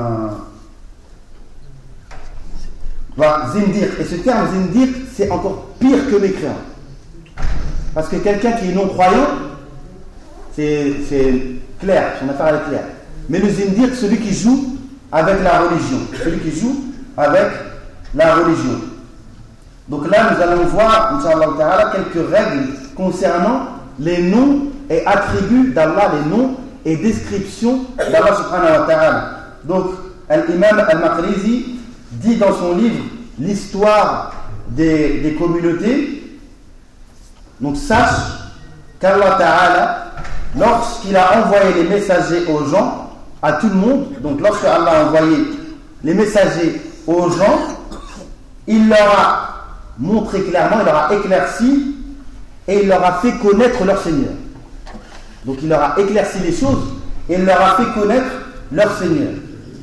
voilà, zindir. Et ce terme zindir, c'est encore pire que mécréant. Parce que quelqu'un qui est non-croyant, c'est, c'est clair, son affaire est claire. Mais le zindir, celui qui joue avec la religion. Celui qui joue avec la religion. Donc là, nous allons voir, Inch'Allah ta'ala, quelques règles concernant les noms et attributs d'Allah, les noms et descriptions d'Allah subhanahu wa ta'ala. Donc, l'imam al-Maqrizi dit dans son livre l'histoire des, des communautés. Donc sache qu'Allah Ta'ala, lorsqu'il a envoyé les messagers aux gens, à tout le monde, donc lorsque Allah a envoyé les messagers aux gens, il leur a montré clairement, il leur a éclairci et il leur a fait connaître leur Seigneur. Donc il leur a éclairci les choses et il leur a fait connaître leur Seigneur.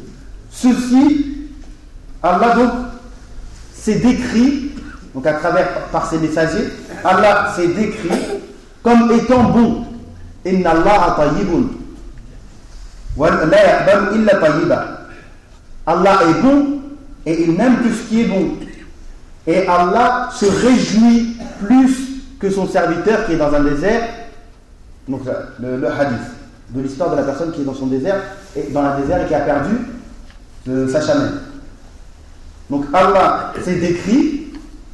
Ceci, Allah donc s'est décrit, donc à travers par ses messagers, Allah s'est décrit comme étant bon. Inna Allah tayyibun wa la yaqbalu illa tayyiba. Allah est bon et il n'aime que ce qui est bon. Et Allah se réjouit plus que son serviteur qui est dans un désert. Donc le, le hadith de l'histoire de la personne qui est dans son désert et dans un désert et qui a perdu de sa chamelle. Donc Allah s'est décrit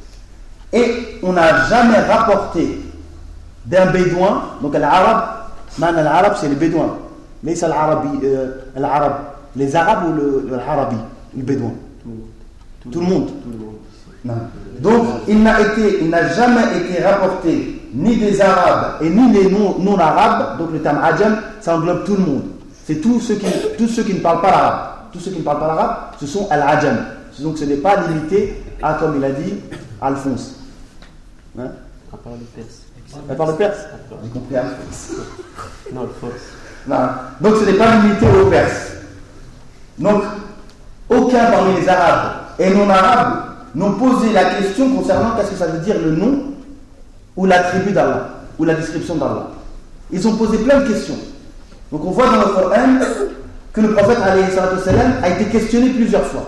et on n'a jamais rapporté d'un bédouin, donc l'arabe, man l'arabe c'est le bédouin, mais c'est l'arabi, euh, l'arabe, les arabes ou le, le l'arabi, le bédouin. Tout, tout, tout le monde. Tout le monde. Non. Donc il n'a été, il n'a jamais été rapporté ni des arabes et ni des non, non arabes. Donc le terme adjam, ça englobe tout le monde. C'est tous ceux qui, tous ceux qui ne parlent pas l'arabe. Tous ceux qui ne parlent pas l'arabe, ce sont al-adjam. Donc ce n'est pas limité à, comme il a dit, Alphonse. Hein? À part le perse. À part le perse. J'ai compris Alphonse. Non, le force. Non. Donc ce n'est pas limité aux Perses. Donc aucun parmi les arabes et non arabes n'ont posé la question concernant qu'est-ce que ça veut dire le nom ou l'attribut d'Allah ou la description d'Allah. Ils ont posé plein de questions. Donc on voit dans le Coran que le prophète alayhi salatu wassalam a été questionné plusieurs fois.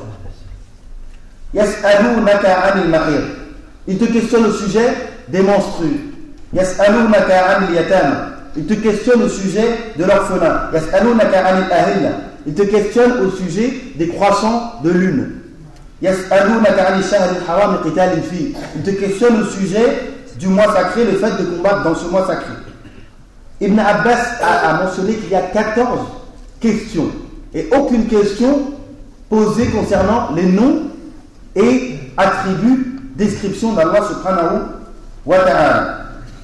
Yas'alunaka 'anil mahir. Il te questionne au sujet des menstrues. Yas'alunaka 'anil yatama. Il te questionne au sujet de l'orphelin. Yas'alunaka 'anil ahilla. Il te questionne au sujet des croissants de lune. Yas'alunaka 'anil shahril haram qitalin fi. Il te questionne au sujet du mois sacré, le fait de combattre dans ce mois sacré. Ibn Abbas a, a mentionné qu'il y a quatorze questions et aucune question posée concernant les noms et attributs, description d'Allah subhanahu wa ta'ala.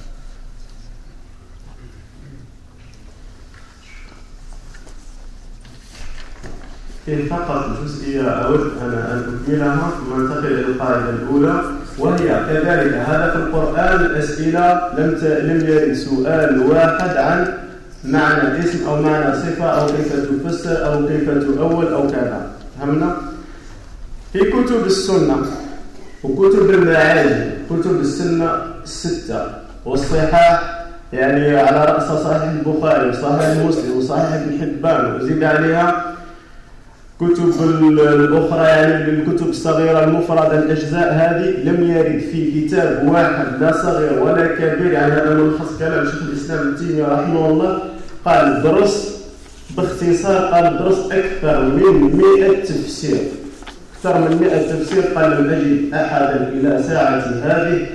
في فقط جزئية أود أنا أن أكملها ثم ننتقل إلى القاعدة الأولى وهي كذلك هذا في القرآن الأسئلة لم لم يرد سؤال واحد عن معنى الاسم أو معنى صفة أو كيف تفسر أو كيف تؤول أو كذا. فهمنا؟ في كتب السنة وكتب المعاجم كتب السنة الستة والصحاح يعني على رأس صحيح البخاري وصحيح مسلم وصحيح ابن حبان وزيد عليها كتب الأخرى يعني الكتب الصغيرة المفردة الأجزاء هذه لم يرد في كتاب واحد لا صغير ولا كبير. يعني هذا ملخص كلام شيخ الإسلام ابن تيمية رحمه الله قال درس باختصار قال درس أكثر من مئة تفسير أكثر من مئة تفسير قال لم أجد أحدا إلى ساعة هذه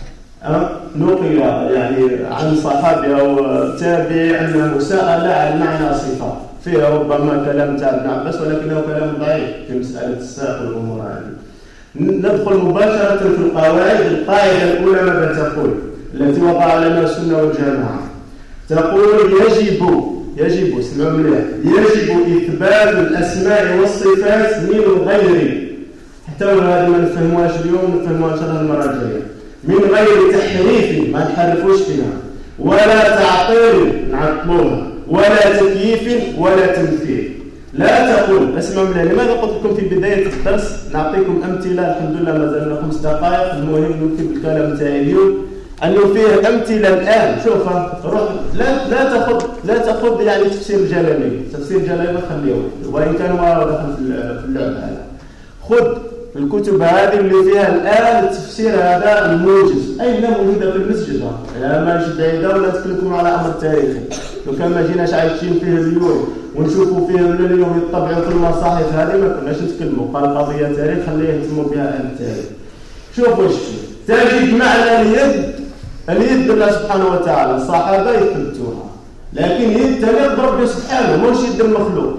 نقل يعني عن صحابي أو تابعي أنه سأل عن معنى صفات فيه ربما كلام تاع ابن عباس ولكنه كلام ضعيف في مسألة الساق والأمور هذه. ندخل مباشرة في القواعد. القاعدة الأولى ماذا تقول التي وضع لنا السنة والجماعة؟ تقول يجب يجب اسمعوا مليح يجب إثبات الأسماء والصفات من غير حتى هذا ما نفهموهاش اليوم نفهموها إن شاء الله المرة الجاية من غير تحريف ما نحرفوش فيها ولا تعطيل نعطلوها ولا تكييف ولا تمثيل. لا تقول اسمعوا منها. لماذا قلت لكم في بداية الدرس نعطيكم أمثلة؟ الحمد لله ما زالنا خمس دقائق. المهم نكتب الكلام تاعي اليوم أنه فيه أمثلة الآن. شوفها روح لا لا تأخذ لا تأخذ يعني تفسير الجلالي. تفسير الجلالي خليه وإن كان ما دخل في اللعبة هذا. خذ الكتب هذه اللي فيها الآن التفسير هذا الموجز أين موجودة في المسجد. لا ما نجي بعيدة ولا نتكلمكم على أمر تاريخي. لو كان ما جيناش عايشين فيه اليوم ونشوفوا فيه من اليوم يطبعوا في المصاحف هذه ما كناش نتكلموا. قال قضية تاريخ خليه يهتموا بها أهل التاريخ. شوفوا ايش تجد معنى اليد. اليد الله سبحانه وتعالى الصحابة يثبتوها لكن يد تليق بربي سبحانه مش يد المخلوق.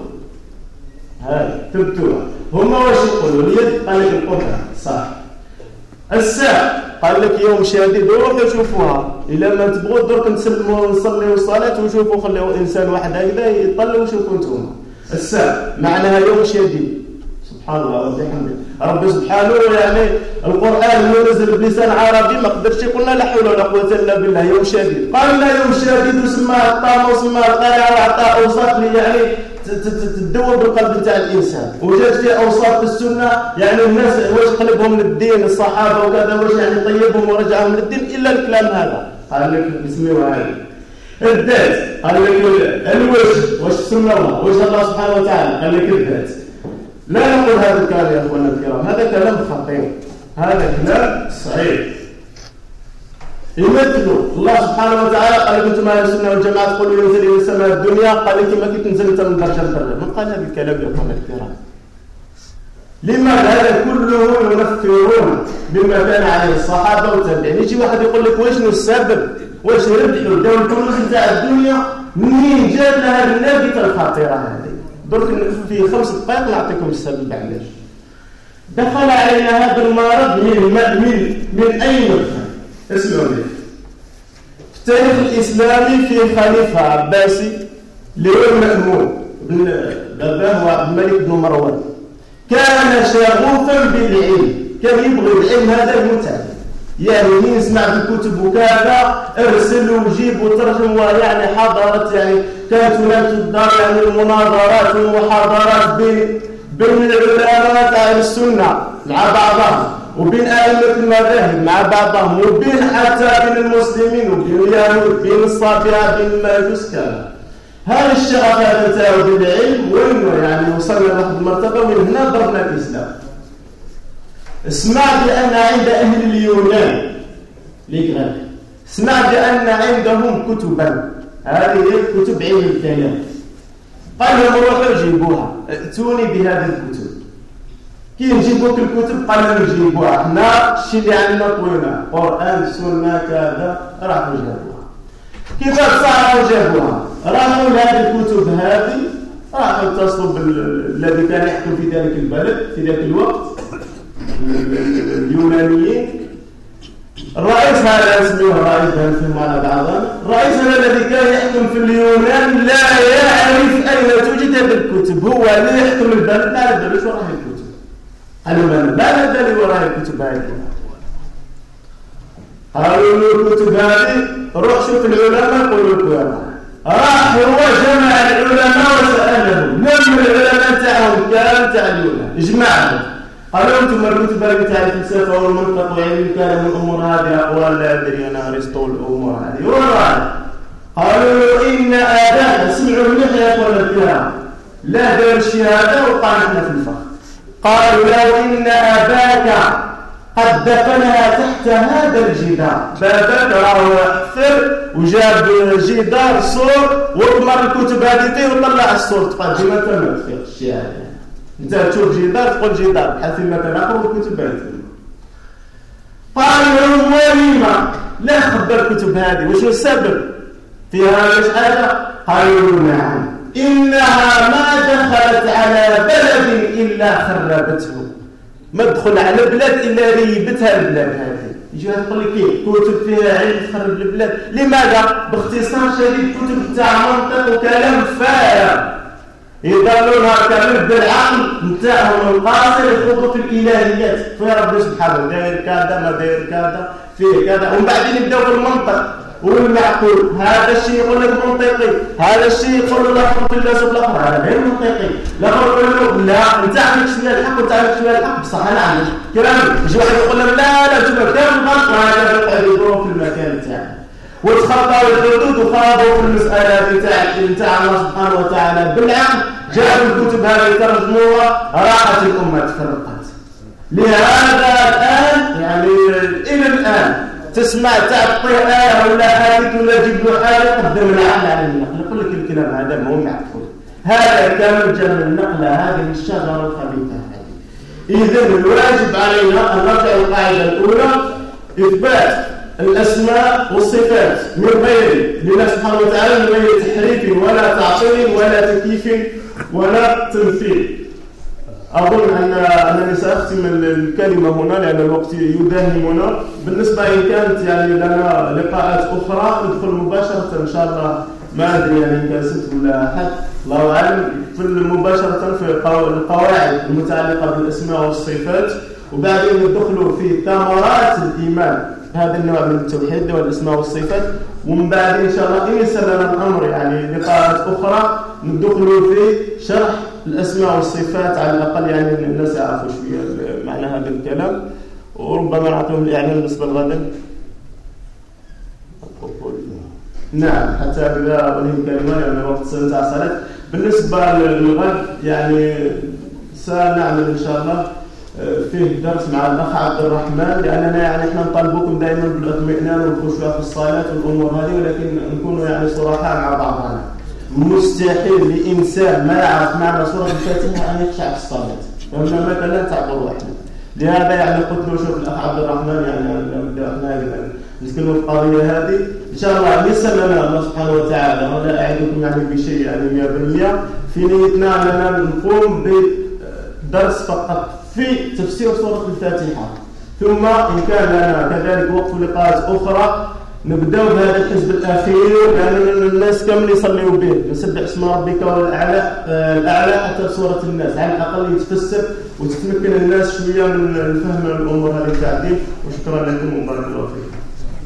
هذه ثبتوها. هم واش يقولوا اليد قال لك القدرة صح. الساق قال لك يوم شديد روحوا شوفوها، الا ما تبغوا درك نسلموا ونصليوا الصلاه وشوفوا خليوا انسان واحد هكذا يطلعوا وشوفوا انتم الساعه معناها يوم شديد. سبحان الله وبحمده. رب سبحانه يعني القرآن منزل بلسان عربي ما قدرش يقولنا لا حول ولا قوة إلا بالله. يوم شديد قال لا يوم شديد وسماه الطامة وسماه القارعة وعطاء أوصاف لي يعني تدوب بالقلب نتاع الإنسان. وجات فيه أوصاف السنة يعني الناس واش قلبهم للدين الصحابة وكذا واش يعني طيبهم ورجعهم للدين إلا الكلام هذا. قال لك بسميوها هذه الذات. قال لك الوجه واش سمى الله وجه الله سبحانه وتعالى. قال لك الذات. لا نقول هذا الكلام يا أخوانا الكرام، هذا كلام خطير، هذا كلام صحيح. يمثلوا الله سبحانه وتعالى قال كنتم أهل السنة والجماعة تقولوا ينزل إلى السماء الدنيا، قال أنت ما كنت نزلت من درجة لدرجة. من قال هذا الكلام يا أخوانا الكرام؟ لماذا هذا كله ينفرون بما كان عليه الصحابة والتابعين؟ يجي واحد يقول لك واش السبب؟ واش ربحوا داو الكنوز نتاع الدنيا منين جات لها النابته الخطيرة هذه؟ درك في خمس دقائق نعطيكم السبب علاش. دخل علينا هذا المرض من من من اين دخل؟ اسمعوا لي. في التاريخ الاسلامي في خليفه عباسي اللي هو المأمون بن باباه هو عبد الملك بن مروان، كان شغوفا بالعلم، كان يبغي العلم هذا المتعب، يعني مين يسمع بالكتب وكذا ارسل وجيب وترجم، ويعني حضرت يعني كانت هناك الدار يعني المناظرات والمحاضرات بين بين العلماء تاع السنه مع بعضهم وبين ائمه المذاهب مع بعضهم وبين حتى بين المسلمين وبين اليهود بين الصابئه بين المجوس كذا. هذا الشغف هذا تاعو بالعلم وين يعني وصلنا لواحد المرتبه ومن هنا ضربنا الاسلام. سمعت بأن عند أهل اليونان ليك سمعت بأن عندهم كتبا، هذه هي كتب علم الكلام. قال لهم روحوا جيبوها، ائتوني بهذه الكتب. كي نجيبوك الكتب قال لهم جيبوها، احنا الشيء اللي عندنا طوينا قرآن سنة كذا. راحوا جابوها. كيف صاروا جابوها؟ راحوا لهذه الكتب هذه، راحوا اتصلوا بالذي كان يحكم في ذلك البلد في ذلك الوقت اليونانيين. الرئيس هذا اسمه الرئيس هنفهم على بعضنا، الرئيس هذا الذي كان يحكم في اليونان لا يعرف أين توجد هذه الكتب، هو اللي يحكم البلد لا ندري وراء الكتب. قالوا من لا ندري وراء الكتب هذه. قالوا له الكتب هذه روح شوف العلماء قولوا لكم. راح هو جمع العلماء وسألهم من العلماء تاعهم كان تاع اليونان اجمعهم. قالوا انتم الكتب هذه تاع الفلسفه والمنطق وعلم الكلام والامور هذه اقوال لا ادري انا ارسطو الامور هذه وراء. قالوا ان اباك اسمعوا منيح يا اخوان الكرام لا دار الشهاده وقعنا احنا في الفخ. قالوا له ان اباك قد دفنها تحت هذا الجدار. باباك راهو حفر وجاب جدار صور وطمر الكتب هذه وطلع الصور تقدم تمام في الشهاده. انت تشوف جدار تقول جدار بحال فيما كنقرأ الكتب هذه. قال لهم ولما لا خبر الكتب هذه وشو السبب فيها واش حاجه؟ قالوا نعم انها ما دخلت على بلد الا خربته، ما تدخل على بلاد الا ريبتها البلاد هذه. يجي يقول لك ايه كتب فيها علم تخرب البلاد. لماذا؟ باختصار شديد كتب تاع منطق وكلام فارغ يضلونها كامل بالعقل نتاعهم القاصر يخوضوا في الالهيات في رب سبحانه داير كذا ما داير كذا فيه كذا، ومن بعد يبداو بالمنطق والمعقول. هذا الشيء يقول لك منطقي، هذا الشيء يقول لك في الفلسفه الاخرى هذا غير منطقي. لا يقول له لا انت عندك شويه الحق وانت عندك شويه الحق بصح انا عندي كلام. يجي واحد يقول لهم لا لا شوف كلام غلط وهذا يقعد يدور في المكان تاعه وتخطوا الحدود وخاضوا في المساله تاع تاع الله سبحانه وتعالى بالعقل. جاءوا الكتب هذه ترجموها راحت الامه تفرقت. لهذا الان يعني الى الان تسمع تعطي آية ولا حديث ولا جيب له آية قدم العقل على النقل. يقول لك الكلام هذا ما هو معقول، هذا كامل جمع النقل هذه الشجرة الخبيثة هذه. إذن الواجب علينا أن نرجع القاعدة الأولى إثبات الأسماء والصفات من غير لله سبحانه وتعالى من غير تحريف ولا تعطيل ولا تكييف ولا تمثيل. أظن أن أنني سأختم الكلمة هنا لأن الوقت يداهمنا. بالنسبة إن كانت يعني لنا لقاءات أخرى ندخل مباشرة إن شاء الله، ما أدري يعني إن كان ست ولا أحد الله أعلم، في مباشرة في القواعد المتعلقة بالأسماء والصفات، وبعدين ندخلوا في ثمرات الإيمان هذا النوع من التوحيد والأسماء والصفات، ومن بعد إن شاء الله إن سلم الأمر يعني لقاءات أخرى ندخلوا في شرح الأسماء والصفات على الأقل، يعني الناس يعرفوا شوية معنى هذا الكلام، وربما نعطيهم الإعلان بالنسبة لغدا. نعم حتى إذا أظن كلمة لأن الوقت سنتع صلاة. بالنسبة للغد يعني سنعمل إن شاء الله فيه درس مع الأخ عبد الرحمن، لأننا يعني إحنا نطالبكم دائما بالاطمئنان والخشوع في الصلاة والأمور هذه، ولكن نكون يعني صراحة مع بعضنا. مستحيل لإنسان ما يعرف معنى سورة الفاتحة أن يخشع في الصلاة، فهمنا مثلا تعبروا إحنا. لهذا يعني قلت له شوف الأخ عبد الرحمن يعني إحنا نتكلم في القضية هذه إن شاء الله يسر لنا الله سبحانه وتعالى، ولا أعدكم يعني بشيء يعني مئة بالمئة في نيتنا أننا نقوم بدرس فقط في تفسير سورة الفاتحة، ثم إن كان لنا كذلك وقت لقاءات أخرى نبدأ بهذا الحزب الأخير، لأن الناس كامل يصليوا به نسبح اسم ربك والأعلى الأعلى حتى سورة الناس على الأقل يتفسر وتتمكن الناس شوية من الفهم الأمور هذه التعديل. وشكرا لكم وبارك الله فيكم.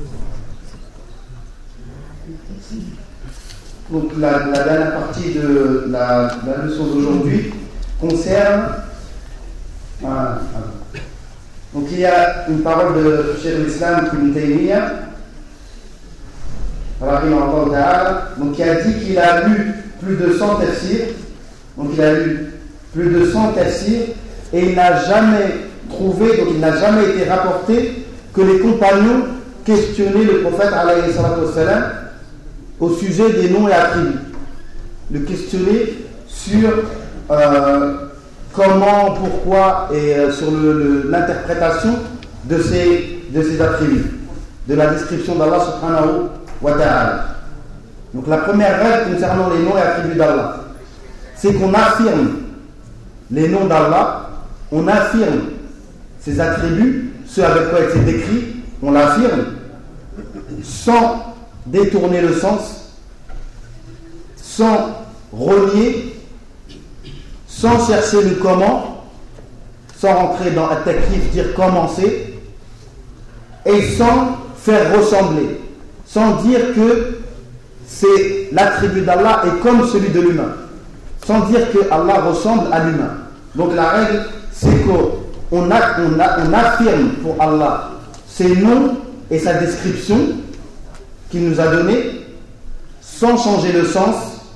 Donc la, la dernière partie de la, la leçon d'aujourd'hui concerne. Ah, ah. Donc il y a une parole de Cheikh l'Islam Ibn Taymiyyah, donc qui a dit qu'il a lu plus de cent tafsirs. Donc il a lu plus de cent tafsirs et il n'a jamais trouvé, donc il n'a jamais été rapporté que les compagnons questionnaient le prophète alayhi salatu wassalam au sujet des noms et attributs, le questionner sur euh, comment, pourquoi et euh, sur le, le, l'interprétation de ces, de ces attributs, de la description d'Allah subhanahu wa ta'ala. Donc la première règle concernant les noms et attributs d'Allah, c'est qu'on affirme les noms d'Allah, on affirme ses attributs, ceux avec quoi il s'est décrit, on l'affirme sans détourner le sens, sans renier, sans chercher le comment, sans rentrer dans un taklif, dire comment c'est, et sans faire ressembler, sans dire que c'est l'attribut d'Allah est comme celui de l'humain, sans dire que Allah ressemble à l'humain. Donc la règle, c'est qu'on a, on a, on affirme pour Allah ses noms et sa description qu'il nous a donné, sans changer le sens,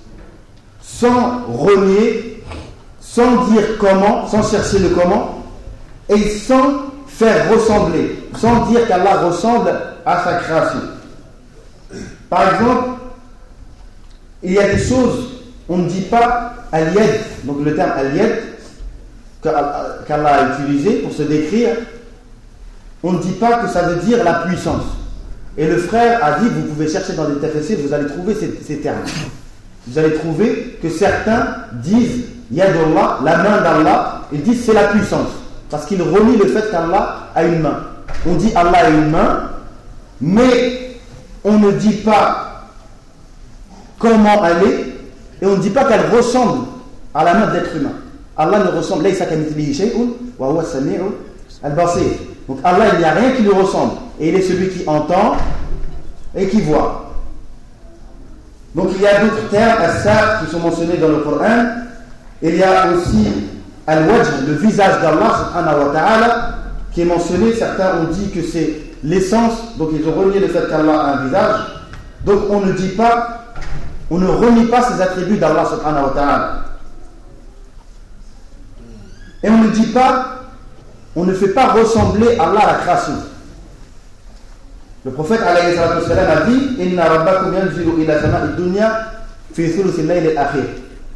sans renier, sans dire comment, sans chercher le comment, et sans faire ressembler, sans dire qu'Allah ressemble à sa création. Par exemple, il y a des choses, on ne dit pas al-yad, donc le terme al-yad qu'Allah a utilisé pour se décrire, on ne dit pas que ça veut dire la puissance. Et le frère a dit, vous pouvez chercher dans les tafsirs, vous allez trouver ces, ces termes. Vous allez trouver que certains disent Yadullah, la main d'Allah, ils disent c'est la puissance. Parce qu'ils renient le fait qu'Allah a une main. On dit Allah a une main, mais on ne dit pas comment elle est, et on ne dit pas qu'elle ressemble à la main d'être humain. Allah ne ressemble, laysa kamithlihi shay'un wa huwa as-sami'u al-basir. Donc Allah, il n'y a rien qui lui ressemble. Et il est celui qui entend et qui voit. Donc il y a d'autres termes, as-saf, qui sont mentionnés dans le Coran. Il y a aussi al-wajh, le visage d'Allah subhanahu wa ta'ala, qui est mentionné. Certains ont dit que c'est l'essence, donc ils ont renié le fait qu'Allah a un visage. Donc on ne dit pas, on ne renie pas ces attributs d'Allah subhanahu wa ta'ala. Et on ne dit pas, on ne fait pas ressembler Allah à la création. Le prophète alayhi salatu wassalam a dit Inna rabbakum yanzilu ila sama'i dunya fi thuluthi al-layl al-akhir.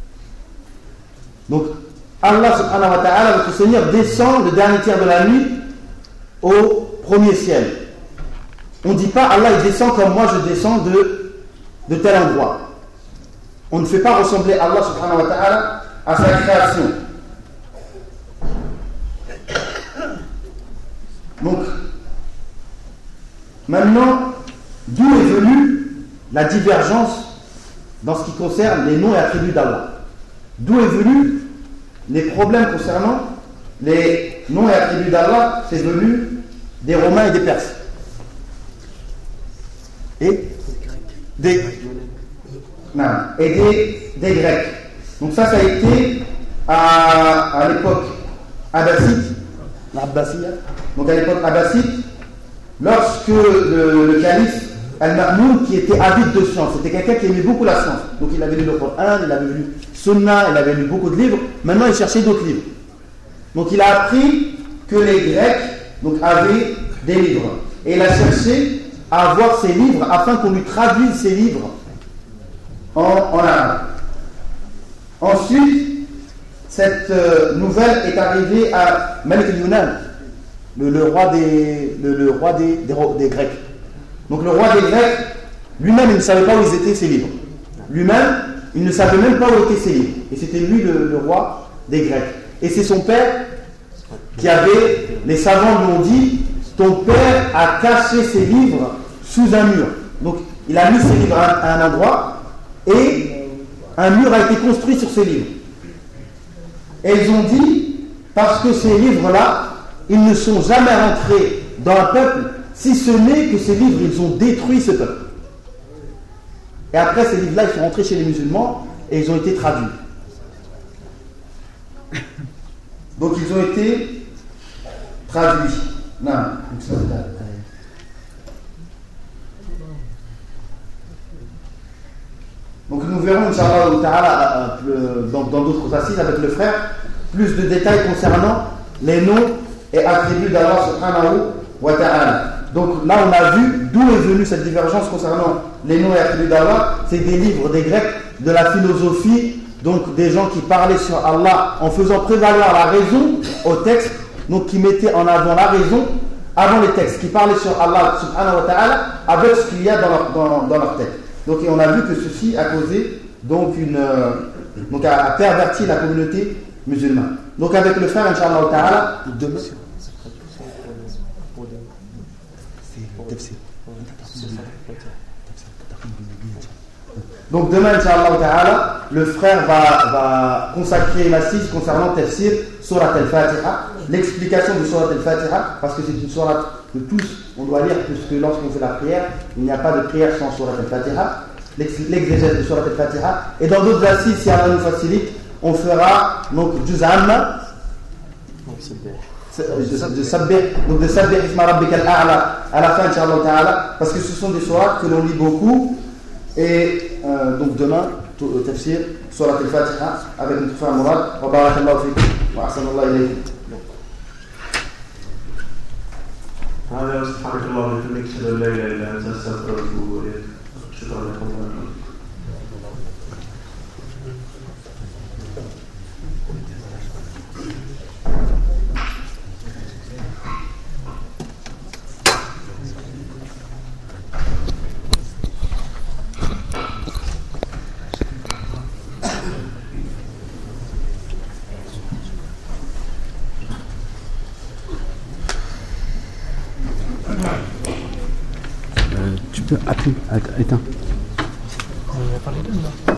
Donc Allah subhanahu wa ta'ala, notre Seigneur, descend le dernier tiers de la nuit au premier ciel. On ne dit pas Allah il descend comme moi je descends de, de tel endroit. On ne fait pas ressembler Allah subhanahu wa ta'ala à sa création. Maintenant, d'où est venue la divergence dans ce qui concerne les noms et attributs d'Allah? D'où est venu les problèmes concernant les noms et attributs d'Allah? C'est venu des Romains et des Perses. Et des, non, et des, des Grecs. Donc ça, ça a été à, à l'époque abbasside, l'Abbasiyya. Donc à l'époque abbasside, lorsque le, le calife Al-Ma'moun, qui était avide de science, c'était quelqu'un qui aimait beaucoup la science. Donc il avait lu le Coran, il avait lu Sunna, il avait lu beaucoup de livres. Maintenant, il cherchait d'autres livres. Donc il a appris que les Grecs donc, avaient des livres. Et il a cherché à avoir ces livres afin qu'on lui traduise ces livres en, en arabe. Ensuite, cette euh, nouvelle est arrivée à Malik al-Yunan, le, le roi, des, le, le roi des, des, des Grecs. Donc le roi des Grecs, lui-même, il ne savait pas où étaient ses livres. Lui-même, il ne savait même pas où étaient ses livres. Et c'était lui le, le roi des Grecs. Et c'est son père qui avait, les savants lui ont dit, ton père a caché ses livres sous un mur. Donc il a mis ses livres à, à un endroit et un mur a été construit sur ces livres. Et ils ont dit, parce que ces livres-là, ils ne sont jamais rentrés dans un peuple, si ce n'est que ces livres, ils ont détruit ce peuple. Et après, ces livres-là, ils sont rentrés chez les musulmans et ils ont été traduits. Donc, ils ont été traduits. Non. Donc, nous verrons, Inch'Allah ta'ala, dans d'autres assises avec le frère, plus de détails concernant les noms et attributs d'Allah subhanahu wa ta'ala. Donc là, on a vu d'où est venue cette divergence concernant les noms et attributs d'Allah. C'est des livres des Grecs, de la philosophie, donc des gens qui parlaient sur Allah en faisant prévaloir la raison au texte, donc qui mettaient en avant la raison avant les textes, qui parlaient sur Allah subhanahu wa ta'ala avec ce qu'il y a dans leur, dans, dans leur tête. Donc et on a vu que ceci a causé donc une euh, donc a, a perverti la communauté musulmane. Donc avec le frère, Inch'Allah ta'ala, demain. Donc demain, Inch'Allah ta'ala, le frère va, va consacrer une assise concernant Tafsir, Surat al-Fatiha, l'explication de Surat al-Fatiha, parce que c'est une sourate que tous on doit lire, puisque lorsqu'on fait la prière, il n'y a pas de prière sans Surat al-Fatiha, l'exégèse de Surat al-Fatiha. Et dans d'autres assises, si Allah nous facilite, on fera donc Juz Amma, de Sabbih, donc de Sabbih Isma Rabbika al-A'la à la fin, Inch'Allah ta'ala, parce que ce sont des sourates que l'on lit beaucoup. Et euh, donc demain, Tafsir, Surat al-Fatiha, avec notre frère Mourad. Wa barakallahu fikum, wa ahsanallahu ilaykum. هذا سبحانك اللهم وبحمدك اشهد ان لا اله الا انت استغفرك واتوب اليك. شكرا لكم. Tu peux appeler, éteins.